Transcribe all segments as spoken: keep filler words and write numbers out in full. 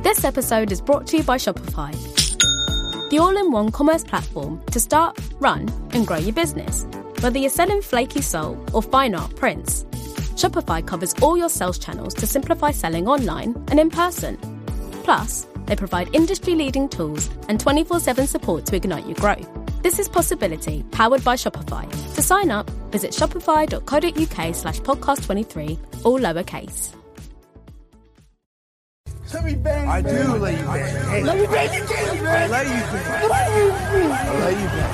This episode is brought to you by Shopify, the all-in-one commerce platform to start, run, and grow your business. Whether you're selling flaky soul or fine art prints, Shopify covers all your sales channels to simplify selling online and in person. Plus, they provide industry-leading tools and twenty-four seven support to ignite your growth. This is Possibility, powered by Shopify. To sign up, visit shopify.co.uk slash podcast 23, all lowercase. Let me bang, I man. do let you bang. Hey, let me bang you, too, man. I let you bang. Let me I let you bang.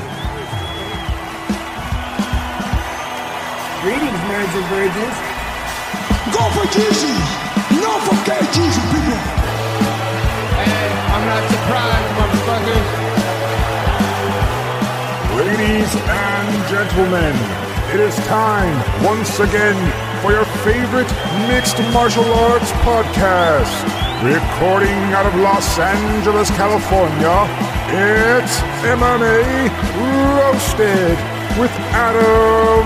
Greetings, marrieds and virgins. Go for Jesus. No for K Jesus, people. And I'm not surprised, motherfuckers. Ladies and gentlemen, it is time once again for your favorite mixed martial arts podcast. Recording out of Los Angeles, California, it's M M A Roasted with Adam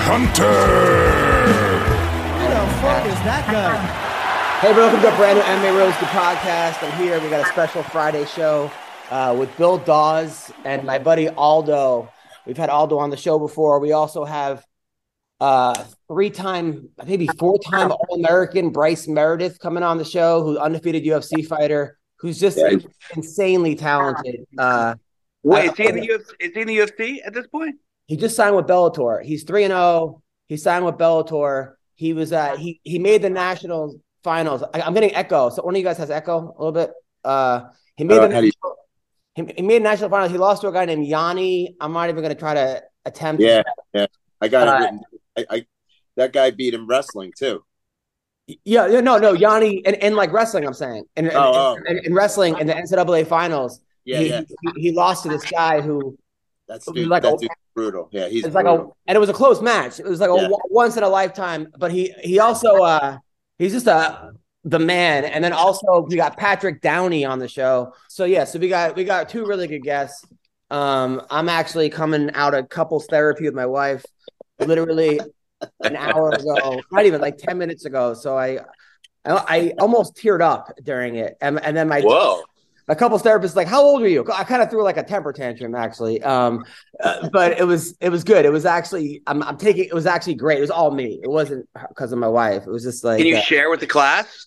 Hunter. Who the fuck is that guy? Hey, welcome to a brand new M M A Roasted podcast. I'm here. We got a special Friday show uh, with Bill Dawes and my buddy Aldo. We've had Aldo on the show before. We also have uh, three-time, maybe four-time All-American Bryce Meredith coming on the show, who's undefeated U F C fighter, who's just Yeah. insanely talented. Uh, Wait, I- is he in the U F C? Is he in the U F C at this point? He just signed with Bellator. He's three and zero. He signed with Bellator. He was uh, he he made the national finals. I, I'm getting echo. So one of you guys has echo a little bit. Uh, he made Uh, the how do you- national, he, he made national finals. He lost to a guy named Yanni. I'm not even going to try to attempt. Yeah, yeah. I got Uh, it written. I, I that guy beat him wrestling too. Yeah, yeah, no, no, Yanni, and, and like wrestling, I'm saying, in, Oh, in, in, in wrestling in the N C double A finals, Yeah, he, yeah. he, he lost to this guy who That's it was dude, like that a- dude's brutal. Yeah, he's it's like a, brutal. and it was a close match. It was like a Yeah. w- once in a lifetime. But he he also uh he's just a the man. And then also we got Patrick Downey on the show. So yeah, so we got we got two really good guests. Um, I'm actually coming out of couples therapy with my wife, literally an hour ago, not even like ten minutes ago. So I I, I almost teared up during it, and and then my Whoa. my couples therapist is like, "How old are you?" I kind of threw like a temper tantrum, actually. Um, uh, but it was it was good. It was actually I'm I'm taking it was actually great. It was all me. It wasn't because of my wife. It was just like Can you uh, share with the class?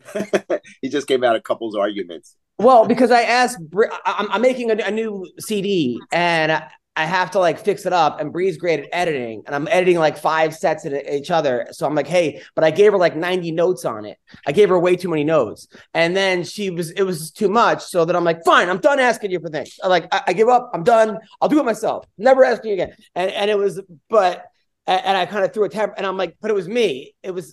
He just came out of couples arguments. well, because I asked, Bri- I- I'm, I'm making a, a new C D and I, I have to like fix it up. And Bree's great at editing, and I'm editing like five sets in each other. So I'm like, hey, but I gave her like ninety notes on it. I gave her way too many notes, and then she was, it was too much. So that I'm like, fine, I'm done asking you for things. I like, I, I give up. I'm done. I'll do it myself. Never asking you again. And and it was, but and I kind of threw a temper, and I'm like, but it was me. It was.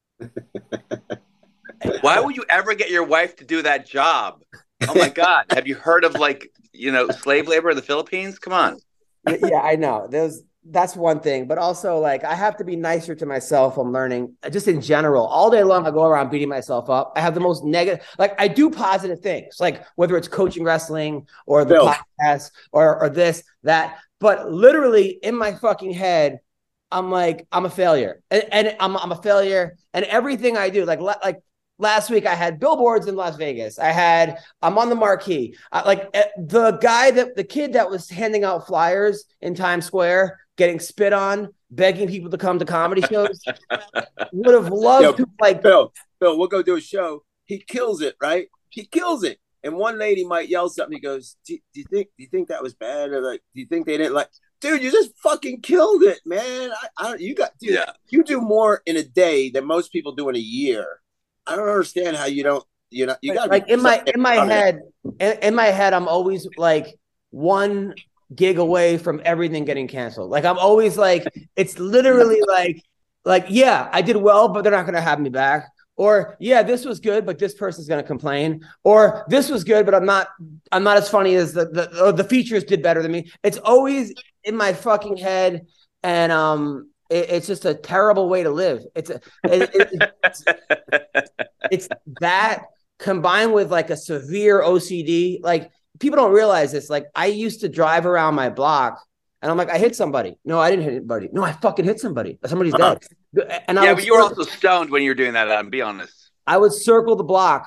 Why would you ever get your wife to do that job? Oh my God. Have you heard of like, you know, slave labor in the Philippines? Come on. Yeah, I know. There's that's one thing, but also like I have to be nicer to myself. I'm learning just in general. All day long, I go around beating myself up. I have the most negative. Like I do positive things, like whether it's coaching wrestling or the Bill. podcast or or this that. But literally in my fucking head, I'm like I'm a failure, and, and I'm I'm a failure, and everything I do, like like. Last week, I had billboards in Las Vegas. I had, I'm on the marquee. I, like eh, the guy that, the kid that was handing out flyers in Times Square, getting spit on, begging people to come to comedy shows, would have loved Yo, to like. Bill, Bill, we'll go do a show. He kills it, right? He kills it. And one lady might yell something. He goes, do, do you think do you think that was bad? Or like, do you think they didn't like, dude, you just fucking killed it, man. I, I you got dude, Yeah. you do more in a day than most people do in a year. I don't understand how you don't, you know, you got like in my in my head, in, in my head, I'm always like one gig away from everything getting canceled. Like I'm always like, it's literally like, like yeah, I did well, but they're not going to have me back. Or yeah, this was good, but this person's going to complain. Or this was good, but I'm not, I'm not as funny as the the or the features did better than me. It's always in my fucking head, and um. It's just a terrible way to live. It's a, it, it, it's, it's that combined with like a severe O C D. Like people don't realize this. Like I used to drive around my block, and I'm like, I hit somebody. No, I didn't hit anybody. No, I fucking hit somebody. Somebody's dead. And I yeah, would but you were circle, also stoned when you were doing that, Adam. Be honest. I would circle the block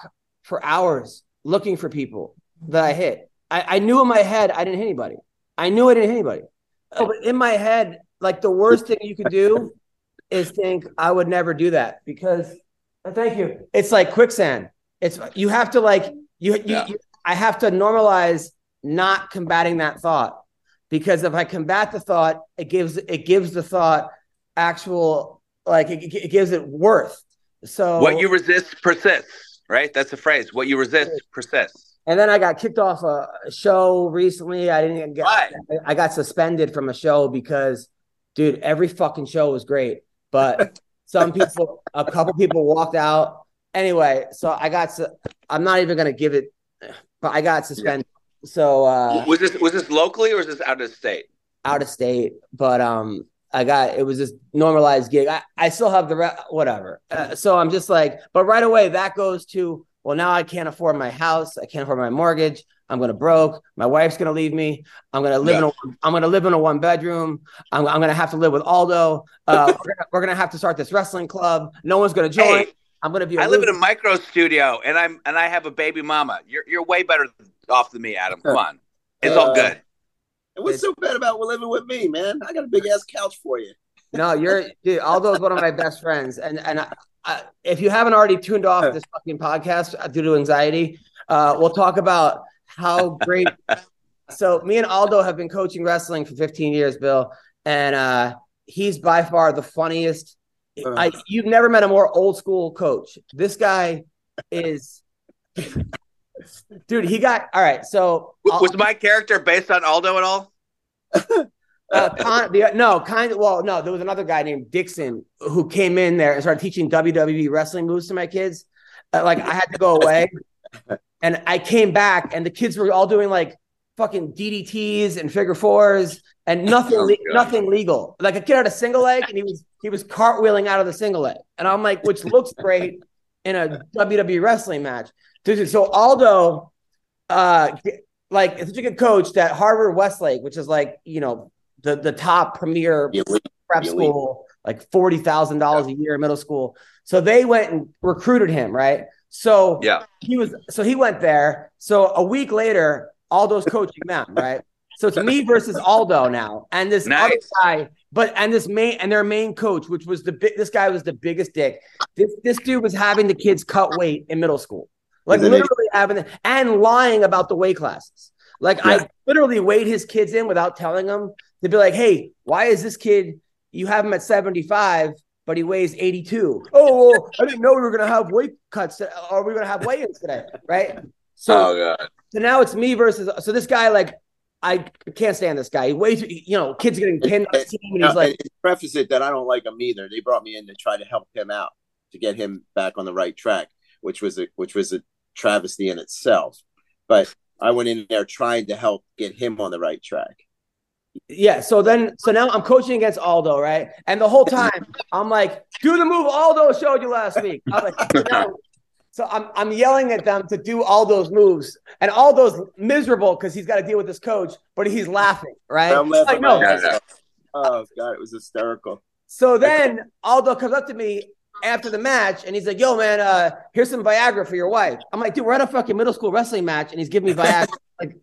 for hours looking for people that I hit. I, I knew in my head I didn't hit anybody. I knew I didn't hit anybody. Oh, but in my head, like the worst thing you could do is think I would never do that because uh, thank you. It's like quicksand. It's you have to like you, you, Yeah. you I have to normalize not combating that thought because if I combat the thought, it gives it gives the thought actual like it, it gives it worth. So What you resist persists, right? That's the phrase. What you resist persists. and then I got kicked off a show recently. I didn't get Why? I got suspended from a show because dude, every fucking show was great, but some people a couple people walked out. Anyway, so I got su- I'm not even going to give it but I got suspended. So uh Was this was this locally or was this out of state? out of state, but um I got, it was this normalized gig. I, I still have the, re- whatever. Uh, so I'm just like, but right away that goes to, well, now I can't afford my house. I can't afford my mortgage. I'm going to broke. My wife's going to leave me. I'm going to live Yeah. in a, I'm going to live in a one bedroom. I'm, I'm going to have to live with Aldo. Uh, we're gonna, we're going to have to start this wrestling club. No one's going to join. Hey, I'm going to be, a I live in a loser. micro studio and I'm and I have a baby mama. You're you're way better off than me, Adam. Come on. It's all good. And what's so bad about living with me, man? I got a big ass couch for you. No, you're, dude, Aldo's one of my best friends. And, and I, I, if you haven't already tuned off this fucking podcast due to anxiety, uh, we'll talk about how great. So me and Aldo have been coaching wrestling for fifteen years, Bill. And uh, he's by far the funniest. I, you've never met a more old school coach. This guy is, dude, he got, all right. So W- Was my character based on Aldo at all? Uh, con, the, no, kind of. Well, no, there was another guy named Dixon who came in there and started teaching W W E wrestling moves to my kids. Uh, like I had to go away, and I came back, and the kids were all doing like fucking D D Ts and figure fours and nothing, Oh, le- God. nothing legal. Like a kid had a single leg, and he was he was cartwheeling out of the single leg, and I'm like, which looks great in a W W E wrestling match. Dude, so Aldo, uh, like it's such a good coach that Harvard Westlake, which is like you know. The, the top premier The elite. prep The elite. school, like forty thousand dollars a year in middle school. So they went and recruited him, right? So Yeah. he was, so he went there. So a week later, Aldo's coaching them, right? So it's me versus Aldo now. And this Nice. other guy, but, and this main, and their main coach, which was the big, this guy was the biggest dick. This, this dude was having the kids cut weight in middle school, like Isn't it- literally having, the, and lying about the weight classes. Like Yeah. I literally weighed his kids in without telling them. They'd be like, hey, why is this kid, you have him at seventy-five, but he weighs eighty-two? Oh, well, I didn't know we were going to have weight cuts to- or we were going to have weigh-ins today, right? So, Oh God. so now it's me versus, so this guy, like, I can't stand this guy. He weighs, you know, kids getting pinned on his team, and Now, he's like, and to preface it that I don't like him either. They brought me in to try to help him out to get him back on the right track, which was a which was a travesty in itself. But I went in there trying to help get him on the right track. yeah. So then, so now I'm coaching against Aldo, right? And the whole time I'm like, do the move Aldo showed you last week. I'm like, so, now- so I'm I'm yelling at them to do all those moves, and Aldo's miserable because he's got to deal with this coach, but he's laughing, right? I'm laughing Like, no. my ass Yeah, off. Oh God, it was hysterical. So then Aldo comes up to me after the match, and he's like, "Yo, man, uh, here's some Viagra for your wife." I'm like, "Dude, we're at a fucking middle school wrestling match, and he's giving me Viagra." like,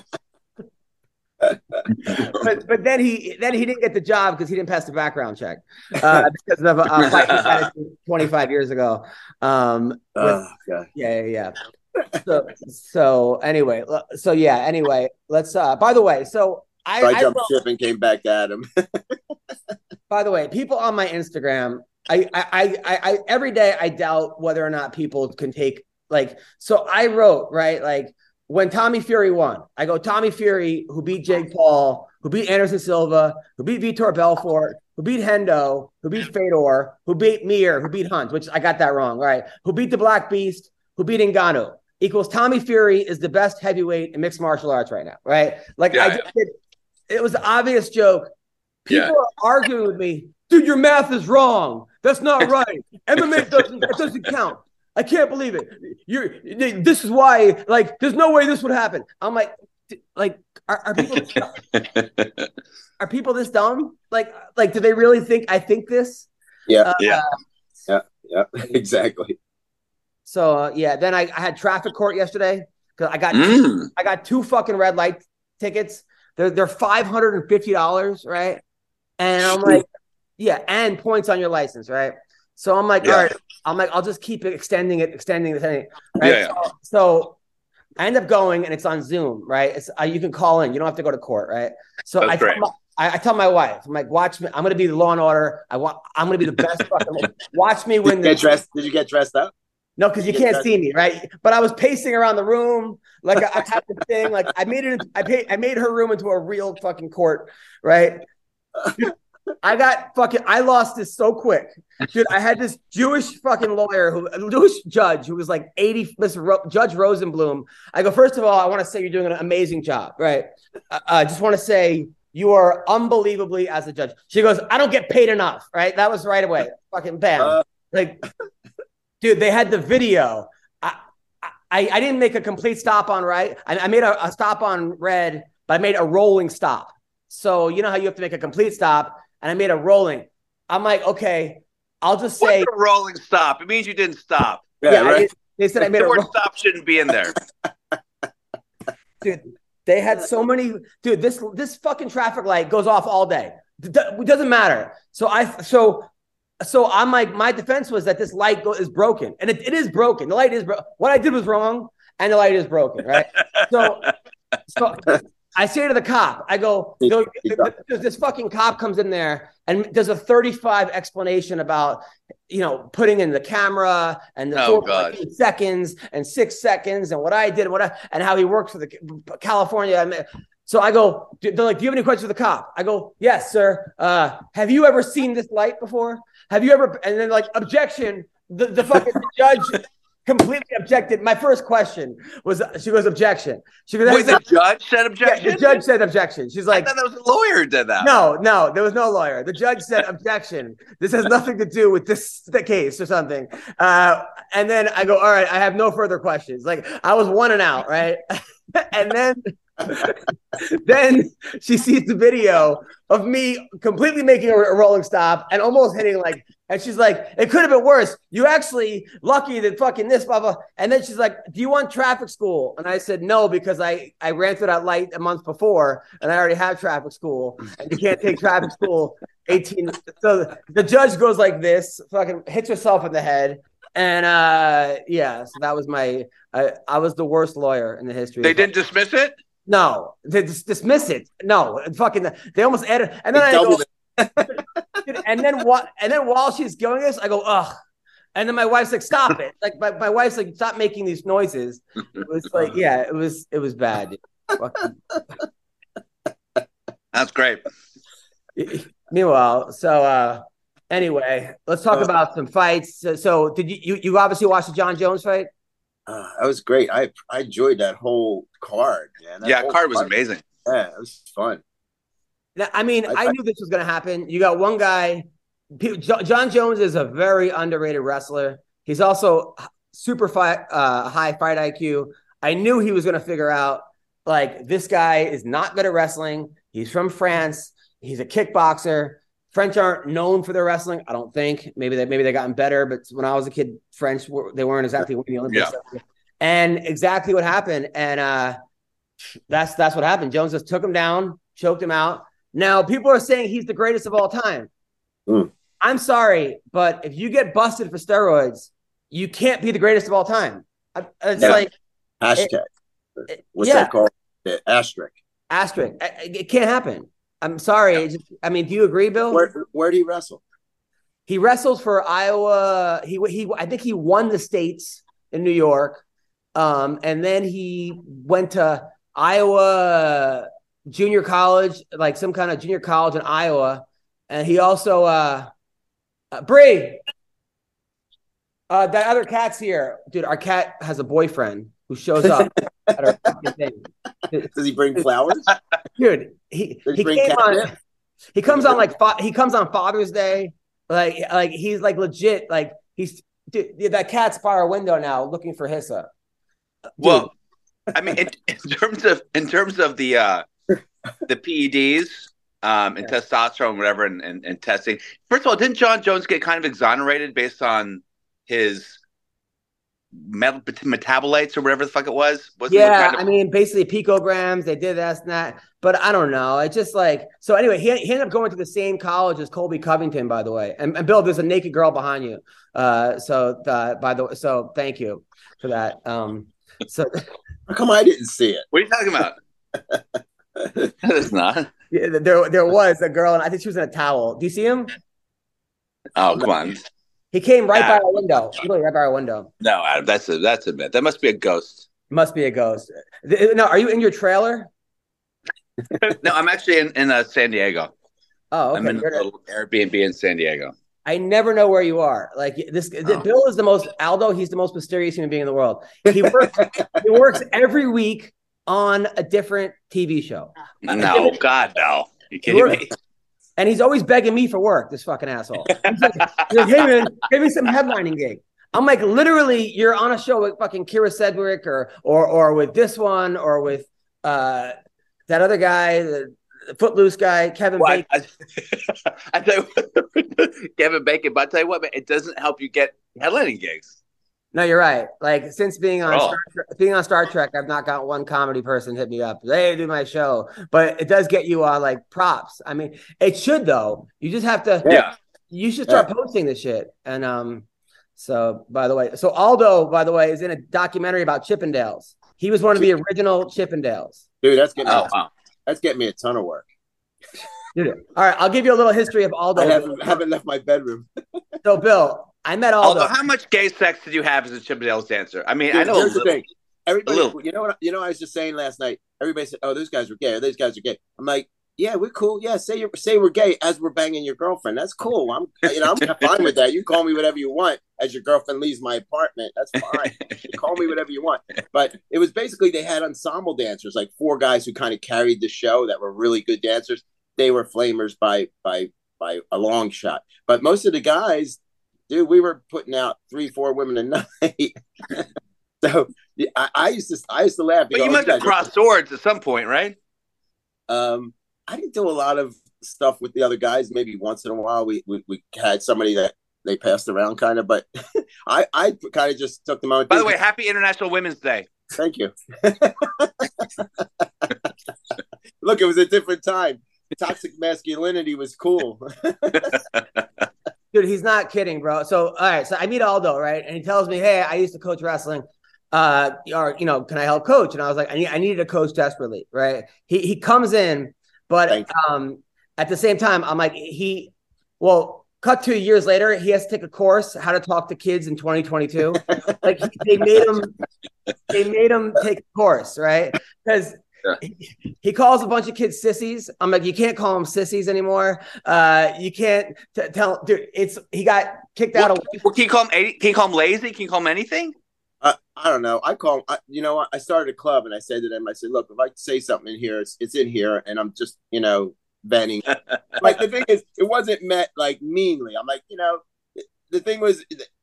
but but then he then he didn't get the job because he didn't pass the background check uh, because of a, a fight he had twenty-five years ago. Um, with- Oh God. yeah, yeah, yeah. So so anyway, l- so yeah. Anyway, let's. Uh, by the way, so I, So I I jumped wrote- ship and came back at him. by the way, people on my Instagram, I, I, I, I, every day I doubt whether or not people can take like. So I wrote right, like when Tommy Fury won, I go Tommy Fury, who beat Jake Paul, who beat Anderson Silva, who beat Vitor Belfort, who beat Hendo, who beat Fedor, who beat Mir, who beat Hunt, which I got that wrong, right? Who beat the Black Beast, who beat Ngannou. Equals Tommy Fury is the best heavyweight in mixed martial arts right now, right? Like Yeah, I just did, it was an obvious joke. People Yeah. are arguing with me, dude. Your math is wrong. That's not right. M M A doesn't it doesn't count. I can't believe it. You're this is why. Like, there's no way this would happen. I'm like, d- like, are, are people are people this dumb? Like, like, do they really think I think this? Yeah, Uh, Yeah. yeah, yeah, exactly. So uh, yeah, then I, I had traffic court yesterday because I got Mm. I got two fucking red light tickets. They're they're five hundred and fifty dollars, right? And I'm like, yeah, and points on your license, right? So I'm like, Yeah. all right, I'm like, I'll just keep it extending it, extending it, extending it, right? Yeah, yeah. So, so I end up going, and it's on Zoom, right? It's uh, you can call in, you don't have to go to court, right? So That's I tell, great. my, I, I tell my wife, I'm like, watch me. I'm gonna be the Law and Order. I want. I'm gonna be the best. Fucking, watch me Did win you the get dressed? Did you get dressed up? No, because you Did you get can't dressed- see me, right? But I was pacing around the room, like I, I had the thing, like I made it. I paid. I made her room into a real fucking court, right? I got fucking. I lost this so quick, dude. I had this Jewish fucking lawyer, who a Jewish judge, who was like eighty. Mister Ro, Judge Rosenblum. I go. First of all, I want to say you're doing an amazing job, right? Uh, I just want to say you are unbelievably as a judge. She goes, I don't get paid enough, right? That was right away. Fucking bam, Uh, like. Dude, they had the video. I, I I didn't make a complete stop on right. I, I made a, a stop on red, but I made a rolling stop. So you know how you have to make a complete stop, and I made a rolling. I'm like, okay, I'll just say. What's a rolling stop? It means you didn't stop. yeah, yeah, I right. did- they said I made The a word roll- stop shouldn't be in there. dude. They had so many, dude. This this fucking traffic light goes off all day. It do- it doesn't matter. So I so. So I'm like, my defense was that this light go- is broken, and it, it is broken. The light is broken. What I did was wrong, and the light is broken, right? So, so I say to the cop, I go, go this, this fucking cop comes in there and does a thirty-five explanation about, you know, putting in the camera and the Oh, four God. point eight seconds and six seconds and what I did and what I, and how he works for the California. I mean, so I go, they're like, do you have any questions for the cop? I go, yes, sir. Uh, have you ever seen this light before? Have you ever, and then like, objection, the, the fucking judge completely objected. My first question was, she goes, objection. She goes, Wait, the judge said yeah, objection? the judge said objection. She's I like, thought that was a lawyer who did that. no, no, there was no lawyer. The judge said objection. This has nothing to do with this the case or something. Uh, and then I go, all right, I have no further questions. Like I was one and out, right? And then then she sees the video of me completely making a, a rolling stop and almost hitting like, and she's like, it could have been worse. You actually lucky that fucking this, blah, blah. And then she's like, do you want traffic school? And I said, no, because I, I ran through that light a month before and I already have traffic school and you can't take traffic school eighteen. So the judge goes like this, fucking hits herself in the head. And uh, yeah, so that was my, I, I was the worst lawyer in the history. They of- didn't dismiss it? No, they just dismiss it. No, fucking, they almost added, and then I Double go, dude, and then what? And then while she's going this, I go, ugh. And then my wife's like, stop it. Like my, my wife's like, stop making these noises. It was like, yeah, it was, it was bad. Fucking- That's great. Meanwhile, so uh, anyway, let's talk Uh, about some fights. So, so did you, you, you obviously watched the John Jones fight? Uh, that was great. I I enjoyed that whole card, man. That Yeah, whole card was amazing. Yeah, it was fun. Now, I mean, I- I, I- knew this was going to happen. You got one guy. Pe- Jo- John Jones is a very underrated wrestler. He's also super fight, uh, high fight I Q. I knew he was going to figure out like this guy is not good at wrestling. He's from France. He's a kickboxer. French aren't known for their wrestling. I don't think. Maybe they maybe they gotten better, but when I was a kid, French were, they weren't exactly winning the Olympics. And exactly what happened. And uh, that's that's what happened. Jones just took him down, choked him out. Now people are saying he's the greatest of all time. Mm. I'm sorry, but if you get busted for steroids, you can't be the greatest of all time. I- It's Yeah. like Hashtag. it- What's yeah, that called? The asterisk. asterisk. I- I- It can't happen. I'm sorry. It just- I mean, do you agree, Bill? Where where did he wrestle? He wrestles for Iowa. He he. I think he won the states in New York, um, and then he went to Iowa junior college, like some kind of junior college in Iowa, and he also uh, uh Bree. Uh, that other cat's here, dude. Our cat has a boyfriend who shows up at our fucking thing. Does he bring flowers? Dude, he Does he he bring came on. catnip? He comes on like fa- he comes on Father's Day, like like he's like legit, like he's dude, that cat's by our window now looking for Hissa. Dude, Well, I mean, in, in terms of in terms of the uh, the P E Ds um, and Yeah. testosterone, whatever, and, and, and testing. First of all, didn't John Jones get kind of exonerated based on his metal metabolites or whatever the fuck it was. Wasn't Yeah, kind of- I mean, basically picograms. They did this and that, but I don't know. It's just like so. Anyway, he, he ended up going to the same college as Colby Covington, by the way. And, and Bill, there's a naked girl behind you. Uh, so uh, by the way, so thank you for that. Um, so how come I didn't see it? What are you talking about? It's not. Yeah, there, there was a girl, and I think she was in a towel. Do you see him? Oh, come on. He came right by Adam. our window. Literally right by our window. No, Adam, that's a that's a myth. That must be a ghost. Must be a ghost. No, are you in your trailer? No, I'm actually in, in uh, San Diego. Oh, okay. I'm in a You're not- little Airbnb in San Diego. I never know where you are. Like this, Oh. Bill is the most Aldo. He's the most mysterious human being in the world. He works. he works every week on a different T V show. No, God, no. You He kidding works- me? And he's always begging me for work. This fucking asshole. He's like, he's like, hey man, give me some headlining gig. I'm like, literally, you're on a show with fucking Kira Sedgwick or or or with this one or with uh that other guy, the Footloose guy, Kevin Well, Bacon. I, I, I tell you what, Kevin Bacon, but I tell you what, man, it doesn't help you get headlining gigs. No, you're right. Like since being on Oh. Star Trek, being on Star Trek, I've not got one comedy person hit me up. Hey, do my show, but it does get you on like props. I mean, it should though. You just have to. Yeah. You should start posting this shit. And um, so by the way, so Aldo, by the way, is in a documentary about Chippendales. He was one of the original Chippendales. Dude, that's getting Oh, me, wow. that's getting me a ton of work. Dude, all right, I'll give you a little history of Aldo. I haven't, haven't left my bedroom. So, Bill, I met Aldo. Although, how much gay sex did you have as a Chippendales dancer? I mean, I Dude, know a here's the little. thing. Everybody, A little. you know what? You know, I was just saying last night. Everybody said, "Oh, those guys were gay. Or those guys are gay." I'm like, "Yeah, we're cool. Yeah, say you say we're gay as we're banging your girlfriend. That's cool. I'm, you know, I'm fine with that. You call me whatever you want as your girlfriend leaves my apartment. That's fine. You call me whatever you want." But it was basically they had ensemble dancers, like four guys who kind of carried the show that were really good dancers. They were flamers by by by a long shot. But most of the guys, dude, we were putting out three, four women a night. So yeah, I, I used to I used to laugh. But go, you "Oh, must have guys are-" crossed swords at some point, right? Um, I didn't do a lot of stuff with the other guys. Maybe once in a while, we we, we had somebody that they passed around, kind of. But I I kind of just took them out. By the way, happy International Women's Day. Thank you. Look, it was a different time. Toxic masculinity was cool. Dude, he's not kidding, bro. So, all right. So I meet Aldo, right? And he tells me, hey, I used to coach wrestling. Uh, or, you know, can I help coach? And I was like, I, need, I needed a coach desperately, right? He he comes in, but Thank um, at the same time, I'm like, he, well, cut two years later, he has to take a course, how to talk to kids in twenty twenty-two. Like they made him, they made him take a course, right? Because Yeah. he, he calls a bunch of kids sissies. I'm like, you can't call them sissies anymore. Uh, you can't t- tell, dude. It's he got kicked out What, of. what, can you call him? Can you call him lazy? Can you call him anything? I, I don't know. I call I, you know what? I started a club and I said to them, I said, look, if I say something in here, it's it's in here, and I'm just you know venting. Like the thing is, it wasn't meant like meanly. I'm like, you know, the thing was,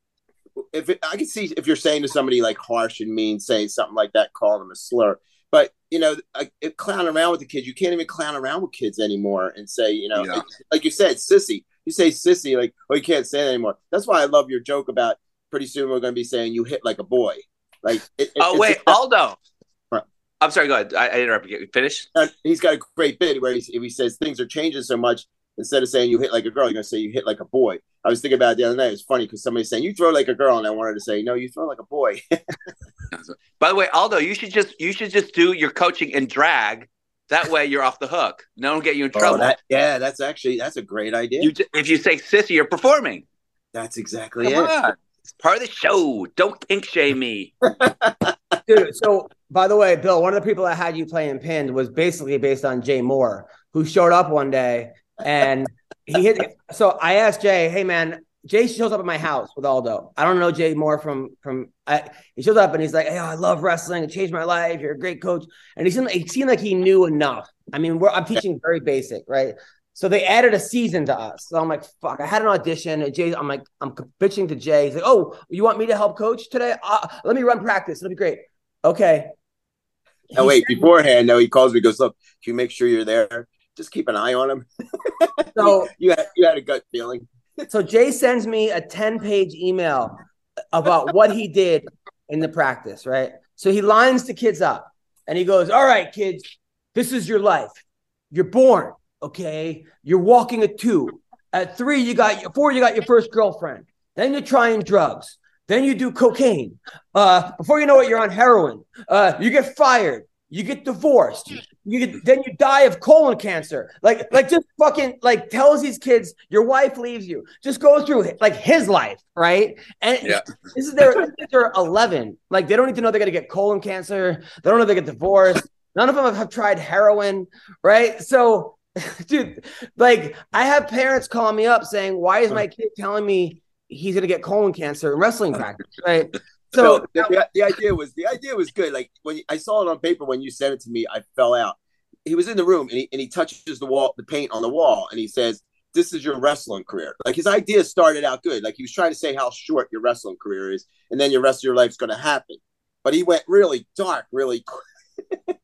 if it, I can see if you're saying to somebody like harsh and mean, saying something like that, call them a slur. But you know, like, it, clown around with the kids. You can't even clown around with kids anymore and say, you know, Yeah. like, like you said, sissy. You say sissy, like, oh, you can't say that anymore. That's why I love your joke about pretty soon we're going to be saying you hit like a boy. Like, it, it, Oh it's wait, a- Aldo. Right. I'm sorry. Go ahead. I, I interrupted you. Finish. uh, he's got a great bit where he, if he says things are changing so much, instead of saying you hit like a girl, you're going to say you hit like a boy. I was thinking about it the other night. It was funny because somebody's saying you throw like a girl, and I wanted to say no, you throw like a boy. By the way, Aldo, you should just you should just do your coaching in drag. That way, you're off the hook. No one get you in trouble. Oh, that, yeah, that's actually that's a great idea. You, ju- if you say sissy, you're performing. That's exactly Come it. on, it's part of the show. Don't kink shame me. Dude, so by the way, Bill, one of the people that had you playing pinned was basically based on Jay Moore, who showed up one day and he hit. So I asked Jay, hey man, Jay shows up at my house with Aldo. I don't know Jay Moore from from. I, he shows up and he's like, hey, I love wrestling. It changed my life. You're a great coach. And he seemed like, he seemed like he knew enough. I mean, we're, I'm teaching very basic, right? So they added a season to us. So I'm like, fuck, I had an audition. And Jay, I'm like, I'm bitching to Jay. He's like, oh, you want me to help coach today? Uh, let me run practice. It'll be great. Okay. Oh, He wait, said- beforehand, no, he calls me, goes, look, can you make sure you're there? Just keep an eye on him. So, you had you had a gut feeling. so Jay sends me a ten-page email about what he did in the practice, right? So he lines the kids up and he goes, all right, kids, this is your life. You're born, okay? You're walking at two. At three, you got your four, you got your first girlfriend. Then you're trying drugs. Then you do cocaine. Uh, before you know it, you're on heroin. Uh, you get fired. You get divorced. You get, then you die of colon cancer. Like, like just fucking like tells these kids your wife leaves you. Just go through like his life, right? And Yeah. this is their they're eleven. Like they don't need to know they're gonna get colon cancer. They don't know they get divorced. None of them have, have tried heroin, right? So, dude, like I have parents calling me up saying, "Why is my kid telling me he's gonna get colon cancer in wrestling practice?" Right? So So the, the, the idea was the idea was good. Like when I saw it on paper when you sent it to me, I fell out. He was in the room and he and he touches the wall, the paint on the wall, and he says, "This is your wrestling career." Like his idea started out good. Like he was trying to say how short your wrestling career is, and then your rest of your life's going to happen. But he went really dark, really quick.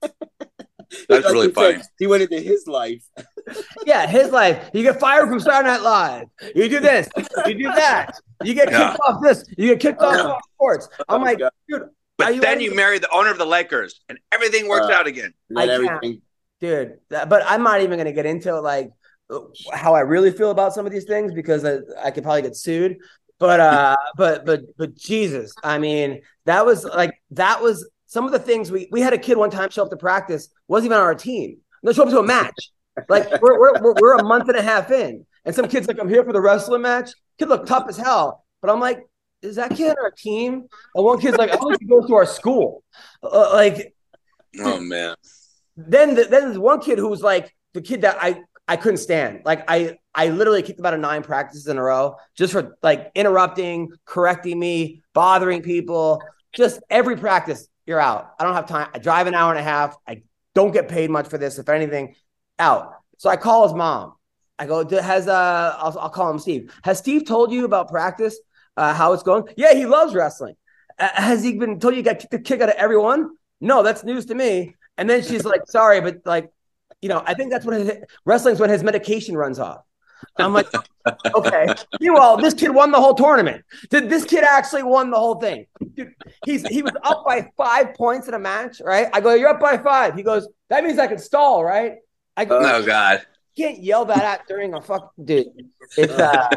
That's Like really he funny. said, he went into his life. yeah, his life. You get fired from Saturday Night Live. You do this. You do that. You get Yeah. kicked off this. You get kicked off Yeah. off sports. I'm Oh, like, God. dude. are But you then ready? you marry the owner of the Lakers, and everything works Uh, out again. And then I can't. everything. dude. That, but I'm not even going to get into like how I really feel about some of these things because I, I could probably get sued. But uh, but but but Jesus, I mean, that was like that was some of the things we we had a kid one time show up to practice, wasn't even on our team. No, show up to a match. Like we're we're we're, we're a month and a half in, and some kid's like, I'm here for the wrestling match. Kid looked tough as hell, but I'm like, is that kid on our team? And one kid's like, I want to go to our school. Uh, like, Oh man. then the, then there's one kid who was like the kid that I I couldn't stand. Like I I literally kicked him out of nine practices in a row just for like interrupting, correcting me, bothering people. Just every practice, you're out. I don't have time. I drive an hour and a half. I don't get paid much for this. If anything, out. So I call his mom. I go, has uh, I'll, I'll call him Steve. Has Steve told you about practice? Uh, how it's going? Yeah, he loves wrestling. Uh, has he been told you got kicked the kick out of everyone? No, that's news to me. And then she's like, sorry, but like, you know, I think that's when his, wrestling's when his medication runs off. I'm like, okay. Meanwhile, this kid won the whole tournament. Did this kid actually won the whole thing? Dude, he's he was up by five points in a match, right? I go, you're up by five. He goes, that means I can stall, right? I go, Oh God. you can't yell that out during a fuck, dude. It's uh,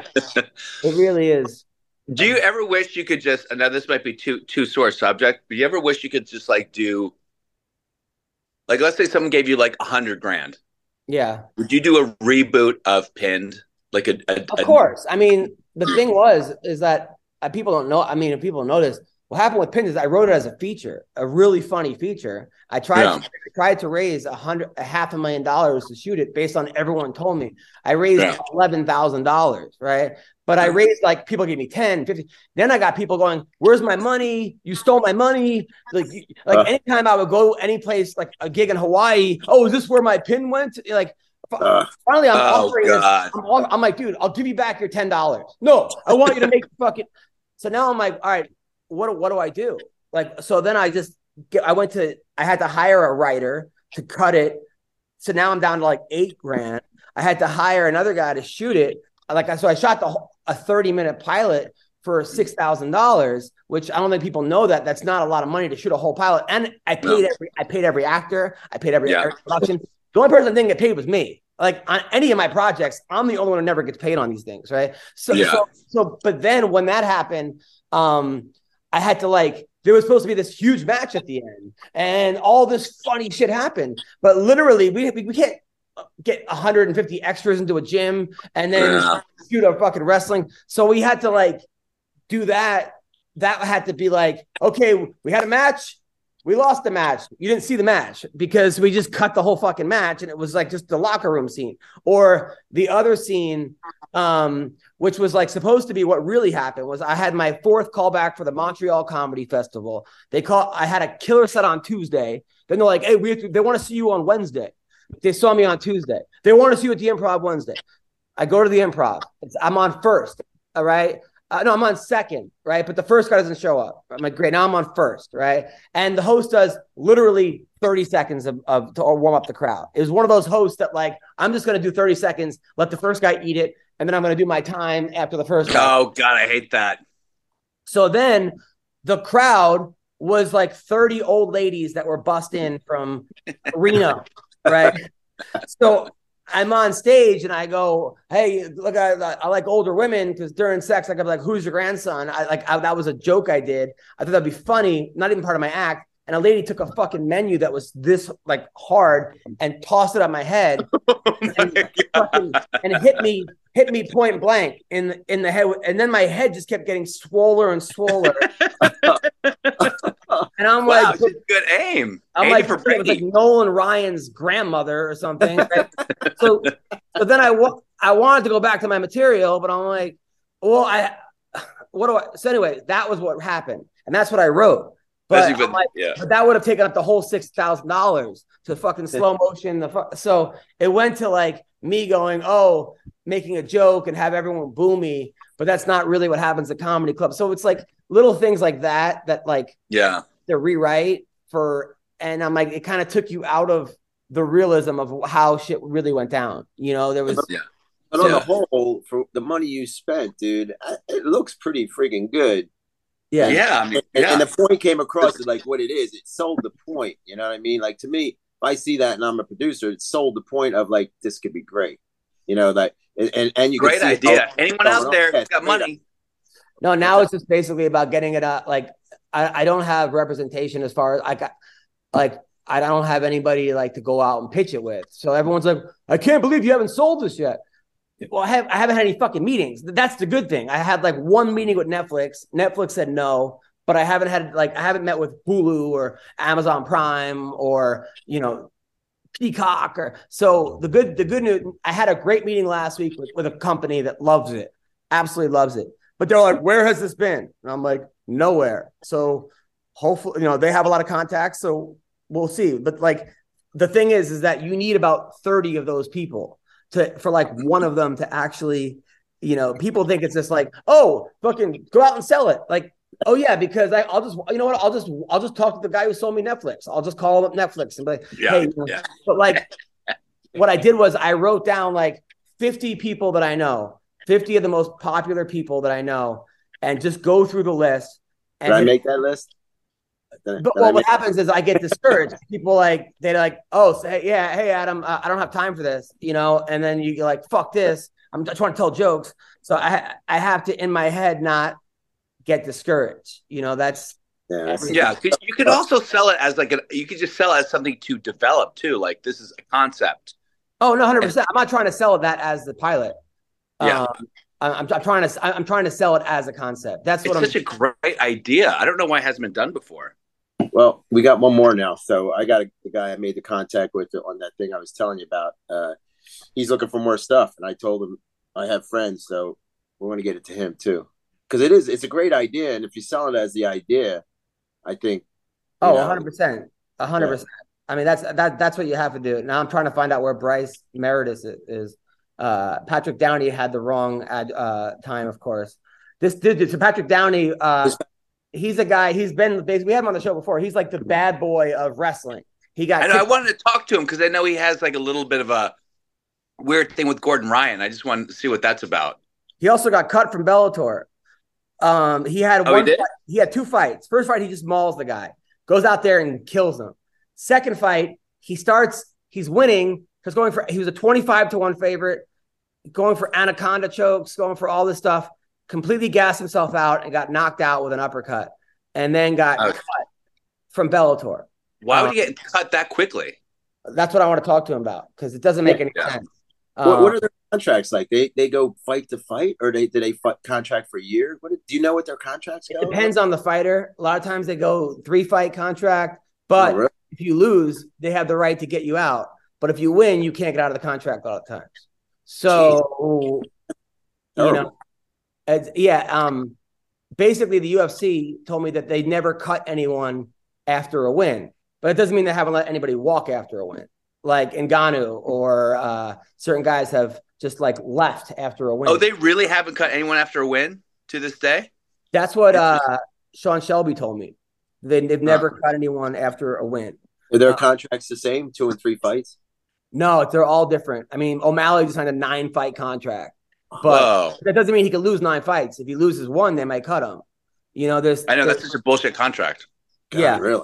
it really is. Do you ever wish you could just? Now this might be too too sore subject, but you ever wish you could just like do, like, let's say someone gave you like a hundred grand. Yeah. Would you do a reboot of Pinned? Like a, a Of a- course. I mean, the thing was, is that uh, people don't know. I mean, if people notice, what happened with Pins is I wrote it as a feature, a really funny feature. I tried, Yeah. to, I tried to raise a hundred, a half a million dollars to shoot it based on everyone told me. I raised Yeah. eleven thousand dollars, right? But I raised like people gave me ten, fifty. Then I got people going, where's my money? You stole my money. Like, you- like Uh. anytime I would go any place, like a gig in Hawaii, oh, is this where my pin went? Like, Uh, finally, I'm Oh, offering this. God. I'm, off- I'm like, dude, I'll give you back your ten dollars. No, I want you to make fucking. So now I'm like, all right, what, what do I do? Like, so then I just get, I went to, I had to hire a writer to cut it. So now I'm down to like eight grand. I had to hire another guy to shoot it. Like, I so I shot the whole, a thirty minute pilot for six thousand dollars, which I don't think people know that. That's not a lot of money to shoot a whole pilot. And I paid No. every, I paid every actor. I paid every, Yeah. every production. The only person that didn't get paid was me. Like on any of my projects, I'm the only one who never gets paid on these things, right? So, Yeah. so, so, but then when that happened, um, I had to like, there was supposed to be this huge match at the end, and all this funny shit happened. But literally, we we, we can't get one hundred fifty extras into a gym and then Yeah. shoot a fucking wrestling. So we had to like do that. That had to be like, okay, we had a match. We lost the match. You didn't see the match because we just cut the whole fucking match, and it was like just the locker room scene. Or the other scene, um, which was like supposed to be what really happened, was I had my fourth callback for the Montreal Comedy Festival. They call I had a killer set on Tuesday. Then they're like, hey, we have to, they want to see you on Wednesday. They saw me on Tuesday. They want to see you at the Improv Wednesday. I go to the Improv. It's, I'm on first. All right. Uh, no, I'm on second, right? But the first guy doesn't show up. I'm like, great, now I'm on first, right? And the host does literally thirty seconds of, of to warm up the crowd. It was one of those hosts that like, I'm just going to do thirty seconds, let the first guy eat it, and then I'm going to do my time after the first guy. Oh God, I hate that. So then the crowd was like thirty old ladies that were bussed in from Reno, right? So I'm on stage and I go, hey, look, I, I like older women because during sex, like, I'm like, who's your grandson? I like I, that was a joke I did. I thought that'd be funny, not even part of my act. And a lady took a fucking menu that was this like hard and tossed it on my head and, fucking, and it hit me, hit me point blank in the, in the head. And then my head just kept getting swoller and swoller. And I'm wow, like, good aim. I'm Aim like, for it was like Nolan Ryan's grandmother or something. Right? so, so then I, wa- I wanted to go back to my material, but I'm like, well, I, what do I, so anyway, that was what happened. And that's what I wrote. But, even, like, yeah. but that would have taken up the whole six thousand dollars to fucking slow motion. The fu- So it went to like me going, oh, making a joke and have everyone boo me. But that's not really what happens at comedy clubs. So it's like little things like that, that like, yeah, to rewrite for, and I'm like, it kind of took you out of the realism of how shit really went down. You know, there was, yeah. But on Yeah. the whole, for the money you spent, dude, I- it looks pretty freaking good. yeah, And, Yeah, I mean, and, yeah. and the point came across as like what it is. It sold the point. You know what I mean? Like to me, if I see that and I'm a producer, it sold the point of like this could be great. You know that, and and, and you can Great see idea. how- Anyone going out on. there Yeah, got great money? no, now it's just basically about getting it out. Like, I, I don't have representation as far as I got, like, I don't have anybody like to go out and pitch it with. So everyone's like, I can't believe you haven't sold this yet. Well, I have I haven't had any fucking meetings. That's the good thing. I had like one meeting with Netflix. Netflix said no, but I haven't had like I haven't met with Hulu or Amazon Prime or you know Peacock or so the good the good news. I had a great meeting last week with, with a company that loves it, absolutely loves it. But they're like, where has this been? And I'm like, nowhere. So hopefully, you know, they have a lot of contacts. So we'll see. But like the thing is, is that you need about thirty of those people to for like one of them to actually, you know, people think it's just like, oh, fucking go out and sell it. Like, oh yeah, because I, I'll just, you know what, I'll just, I'll just talk to the guy who sold me Netflix. I'll just call him up Netflix and be like, Yeah, hey, you know, yeah. but like, what I did was I wrote down like fifty people that I know, fifty of the most popular people that I know, and just go through the list. And Did I just- make that list? Did- but did I well, what make- happens is I get discouraged. People like they're like, "Oh, say, yeah, hey Adam, uh, I don't have time for this," you know. And then you- you're like, "Fuck this! I'm just trying to tell jokes." So I I have to in my head not get discouraged. You know, that's Yeah, that's- Yeah, 'cause you could also sell it as like a, you could just sell it as something to develop too. Like this is a concept. oh no, hundred percent. I'm not trying to sell it that as the pilot. Yeah. um, I'm, I'm trying to I'm trying to sell it as a concept. That's It's what such I'm. a great idea. I don't know why it hasn't been done before. Well, we got one more now. So I got a, the guy I made the contact with on that thing I was telling you about. Uh, he's looking for more stuff, and I told him I have friends, so we're going to get it to him too, because it is it's a great idea, and if you sell it as the idea, I think. you Oh, know, hundred percent, hundred Yeah. percent. I mean, that's that that's what you have to do. Now I'm trying to find out where Bryce Meredith is. Uh, Patrick Downey had the wrong ad, uh, time, of course. This dude, so Patrick Downey, uh, This- he's a guy. He's been we had him on the show before. He's like the bad boy of wrestling. He got. I know. I kicked- wanted to talk to him because I know he has like a little bit of a weird thing with Gordon Ryan. I just wanted to see what that's about. He also got cut from Bellator. Um, he had Oh, he one. did? Fight, he had two fights. First fight, he just mauls the guy, goes out there and kills him. Second fight, he starts. He's winning. He's going for. He was a twenty-five to one favorite, going for anaconda chokes, going for all this stuff. Completely gassed himself out and got knocked out with an uppercut, and then got Oh. cut from Bellator. Why would Uh, he get cut that quickly? That's what I want to talk to him about because it doesn't make any Yeah. sense. what, Uh, what are their contracts like? They they go fight to fight, or they do they fight, contract for years? What do you know what their contracts go? It depends on the fighter. A lot of times they go three fight contract, but Oh, really? if you lose, they have the right to get you out. But if you win, you can't get out of the contract a lot of times. So, you know, Terrible. it's, yeah. Um, basically, the U F C told me that they never cut anyone after a win, but it doesn't mean they haven't let anybody walk after a win. Like Ngannou or uh, certain guys have just like left after a win. Oh, they really haven't cut anyone after a win to this day? That's what uh, Sean Shelby told me. They, they've never cut anyone after a win. Are their uh, contracts the same, two and three fights? No, they're all different. I mean, O'Malley just signed a nine fight contract, but Whoa. that doesn't mean he could lose nine fights. If he loses one, they might cut him. You know, there's I know that's there's- such a bullshit contract. God, yeah, really.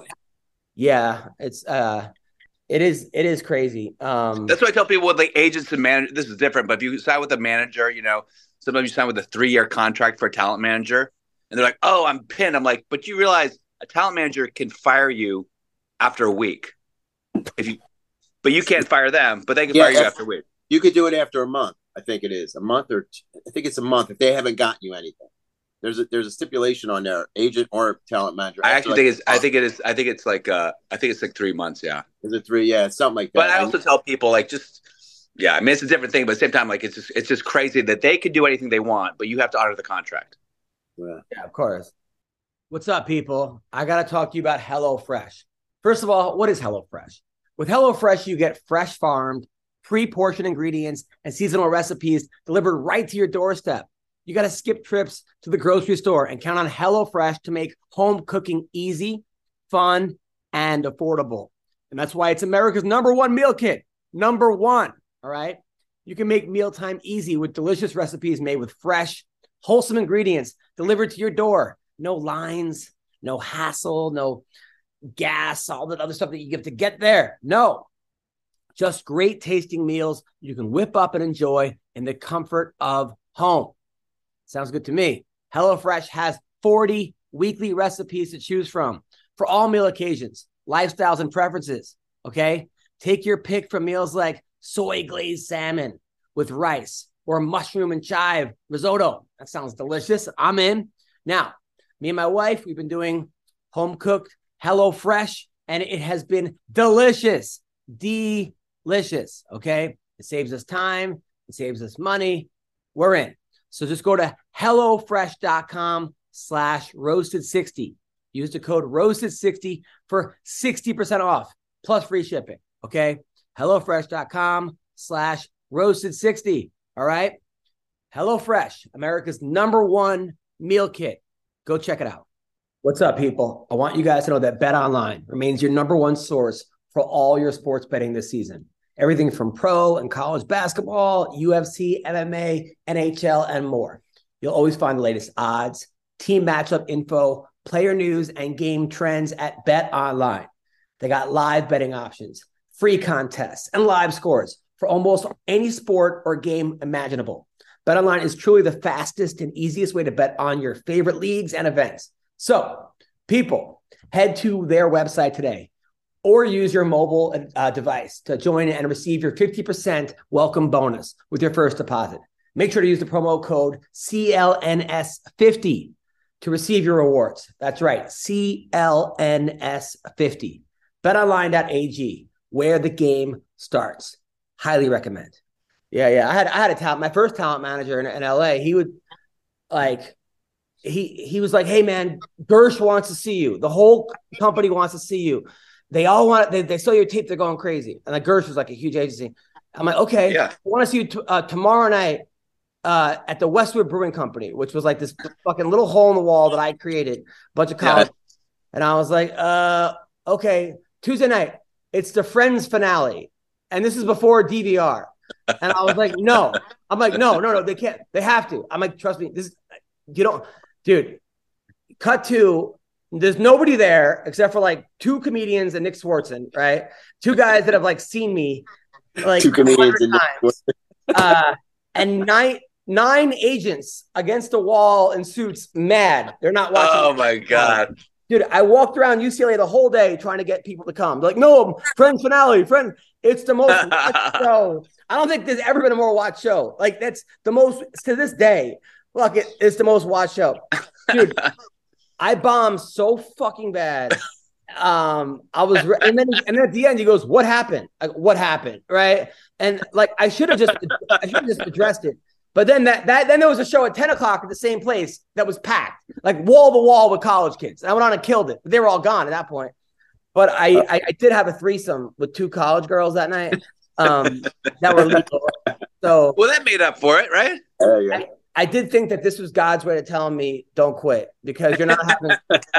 Yeah, it's uh, it is it is crazy. Um, That's what I tell people with like agents and managers. This is different, but if you sign with a manager, you know, sometimes you sign with a three-year contract for a talent manager, and they're like, "Oh, I'm pinned." I'm like, "But you realize a talent manager can fire you after a week if you, but you can't fire them, but they can Yeah, fire you if- after a week." You could do it after a month. I think it is a month or t- I think it's a month if they haven't gotten you anything. There's a there's a stipulation on there, agent or talent manager. I After actually like think it's. a I month. think it is. I think it's like. Uh, I think it's like three months. Yeah. Is it three? Yeah, something like that. But I also tell people like just. Yeah, I mean it's a different thing, but at the same time, like it's just it's just crazy that they can do anything they want, but you have to honor the contract. Yeah. yeah, of course. What's up, people? I got to talk to you about HelloFresh. First of all, what is HelloFresh? With HelloFresh, you get fresh farmed, pre-portioned ingredients and seasonal recipes delivered right to your doorstep. You got to skip trips to the grocery store and count on HelloFresh to make home cooking easy, fun, and affordable. And that's why it's America's number one meal kit. Number one, all right? You can make mealtime easy with delicious recipes made with fresh, wholesome ingredients delivered to your door. No lines, no hassle, no gas, all that other stuff that you have to get there. No, just great tasting meals you can whip up and enjoy in the comfort of home. Sounds good to me. HelloFresh has forty weekly recipes to choose from for all meal occasions, lifestyles, and preferences, okay? Take your pick from meals like soy glazed salmon with rice or mushroom and chive risotto. That sounds delicious. I'm in. Now, me and my wife, we've been doing home-cooked HelloFresh, and it has been delicious. Delicious, okay? It saves us time. It saves us money. We're in. So just go to HelloFresh.com slash roasted60. Use the code roasted sixty for sixty percent off plus free shipping. Okay. HelloFresh.com slash roasted 60. All right. HelloFresh, America's number one meal kit. Go check it out. What's up, people? I want you guys to know that BetOnline remains your number one source for all your sports betting this season. Everything from pro and college basketball, U F C, M M A, N H L, and more. You'll always find the latest odds, team matchup info, player news, and game trends at BetOnline. They got live betting options, free contests, and live scores for almost any sport or game imaginable. BetOnline is truly the fastest and easiest way to bet on your favorite leagues and events. So, people, head to their website today or use your mobile uh, device to join and receive your fifty percent welcome bonus with your first deposit. Make sure to use the promo code C L N S fifty to receive your rewards. That's right, C L N S fifty. bet online dot a g, where the game starts. Highly recommend. Yeah, yeah. I had I had a talent, my first talent manager in, in L A. He would like he he was like, "Hey man, Gersh wants to see you. The whole company wants to see you. They all want they, they saw your tape, they're going crazy." And like Gersh was like a huge agency. I'm like, okay, Yeah. I want to see you t- uh, tomorrow night uh, at the Westwood Brewing Company, which was like this fucking little hole in the wall that I created, bunch of college. Yeah. And I was like, uh, okay, Tuesday night, it's the Friends finale. And this is before D V R. And I was like, no. I'm like, no, no, no, they can't. They have to. I'm like, trust me, this is, you don't, dude, cut to, there's nobody there except for like two comedians and Nick Swartzen, right? Two guys that have like seen me like Two comedians and Nick times. Uh, and nine nine agents against the wall in suits, mad. They're not watching. Oh my God. Dude, I walked around U C L A the whole day trying to get people to come. They're like, no, Friends finale, friend. It's the most watched show. I don't think there's ever been a more watched show. Like that's the most to this day. Look, it, it's the most watched show, dude. I bombed so fucking bad. Um, I was, re- and then and then at the end he goes, "What happened? Like, what happened?" Right? And like I should have just, I should have just addressed it. But then that that then there was a show at ten o'clock at the same place that was packed, like wall to wall with college kids. And I went on and killed it. But they were all gone at that point. But I, I I did have a threesome with two college girls that night. Um, that were legal. So Well, that made up for it, right? There you go. I, I did think that this was God's way to tell me don't quit because you're not having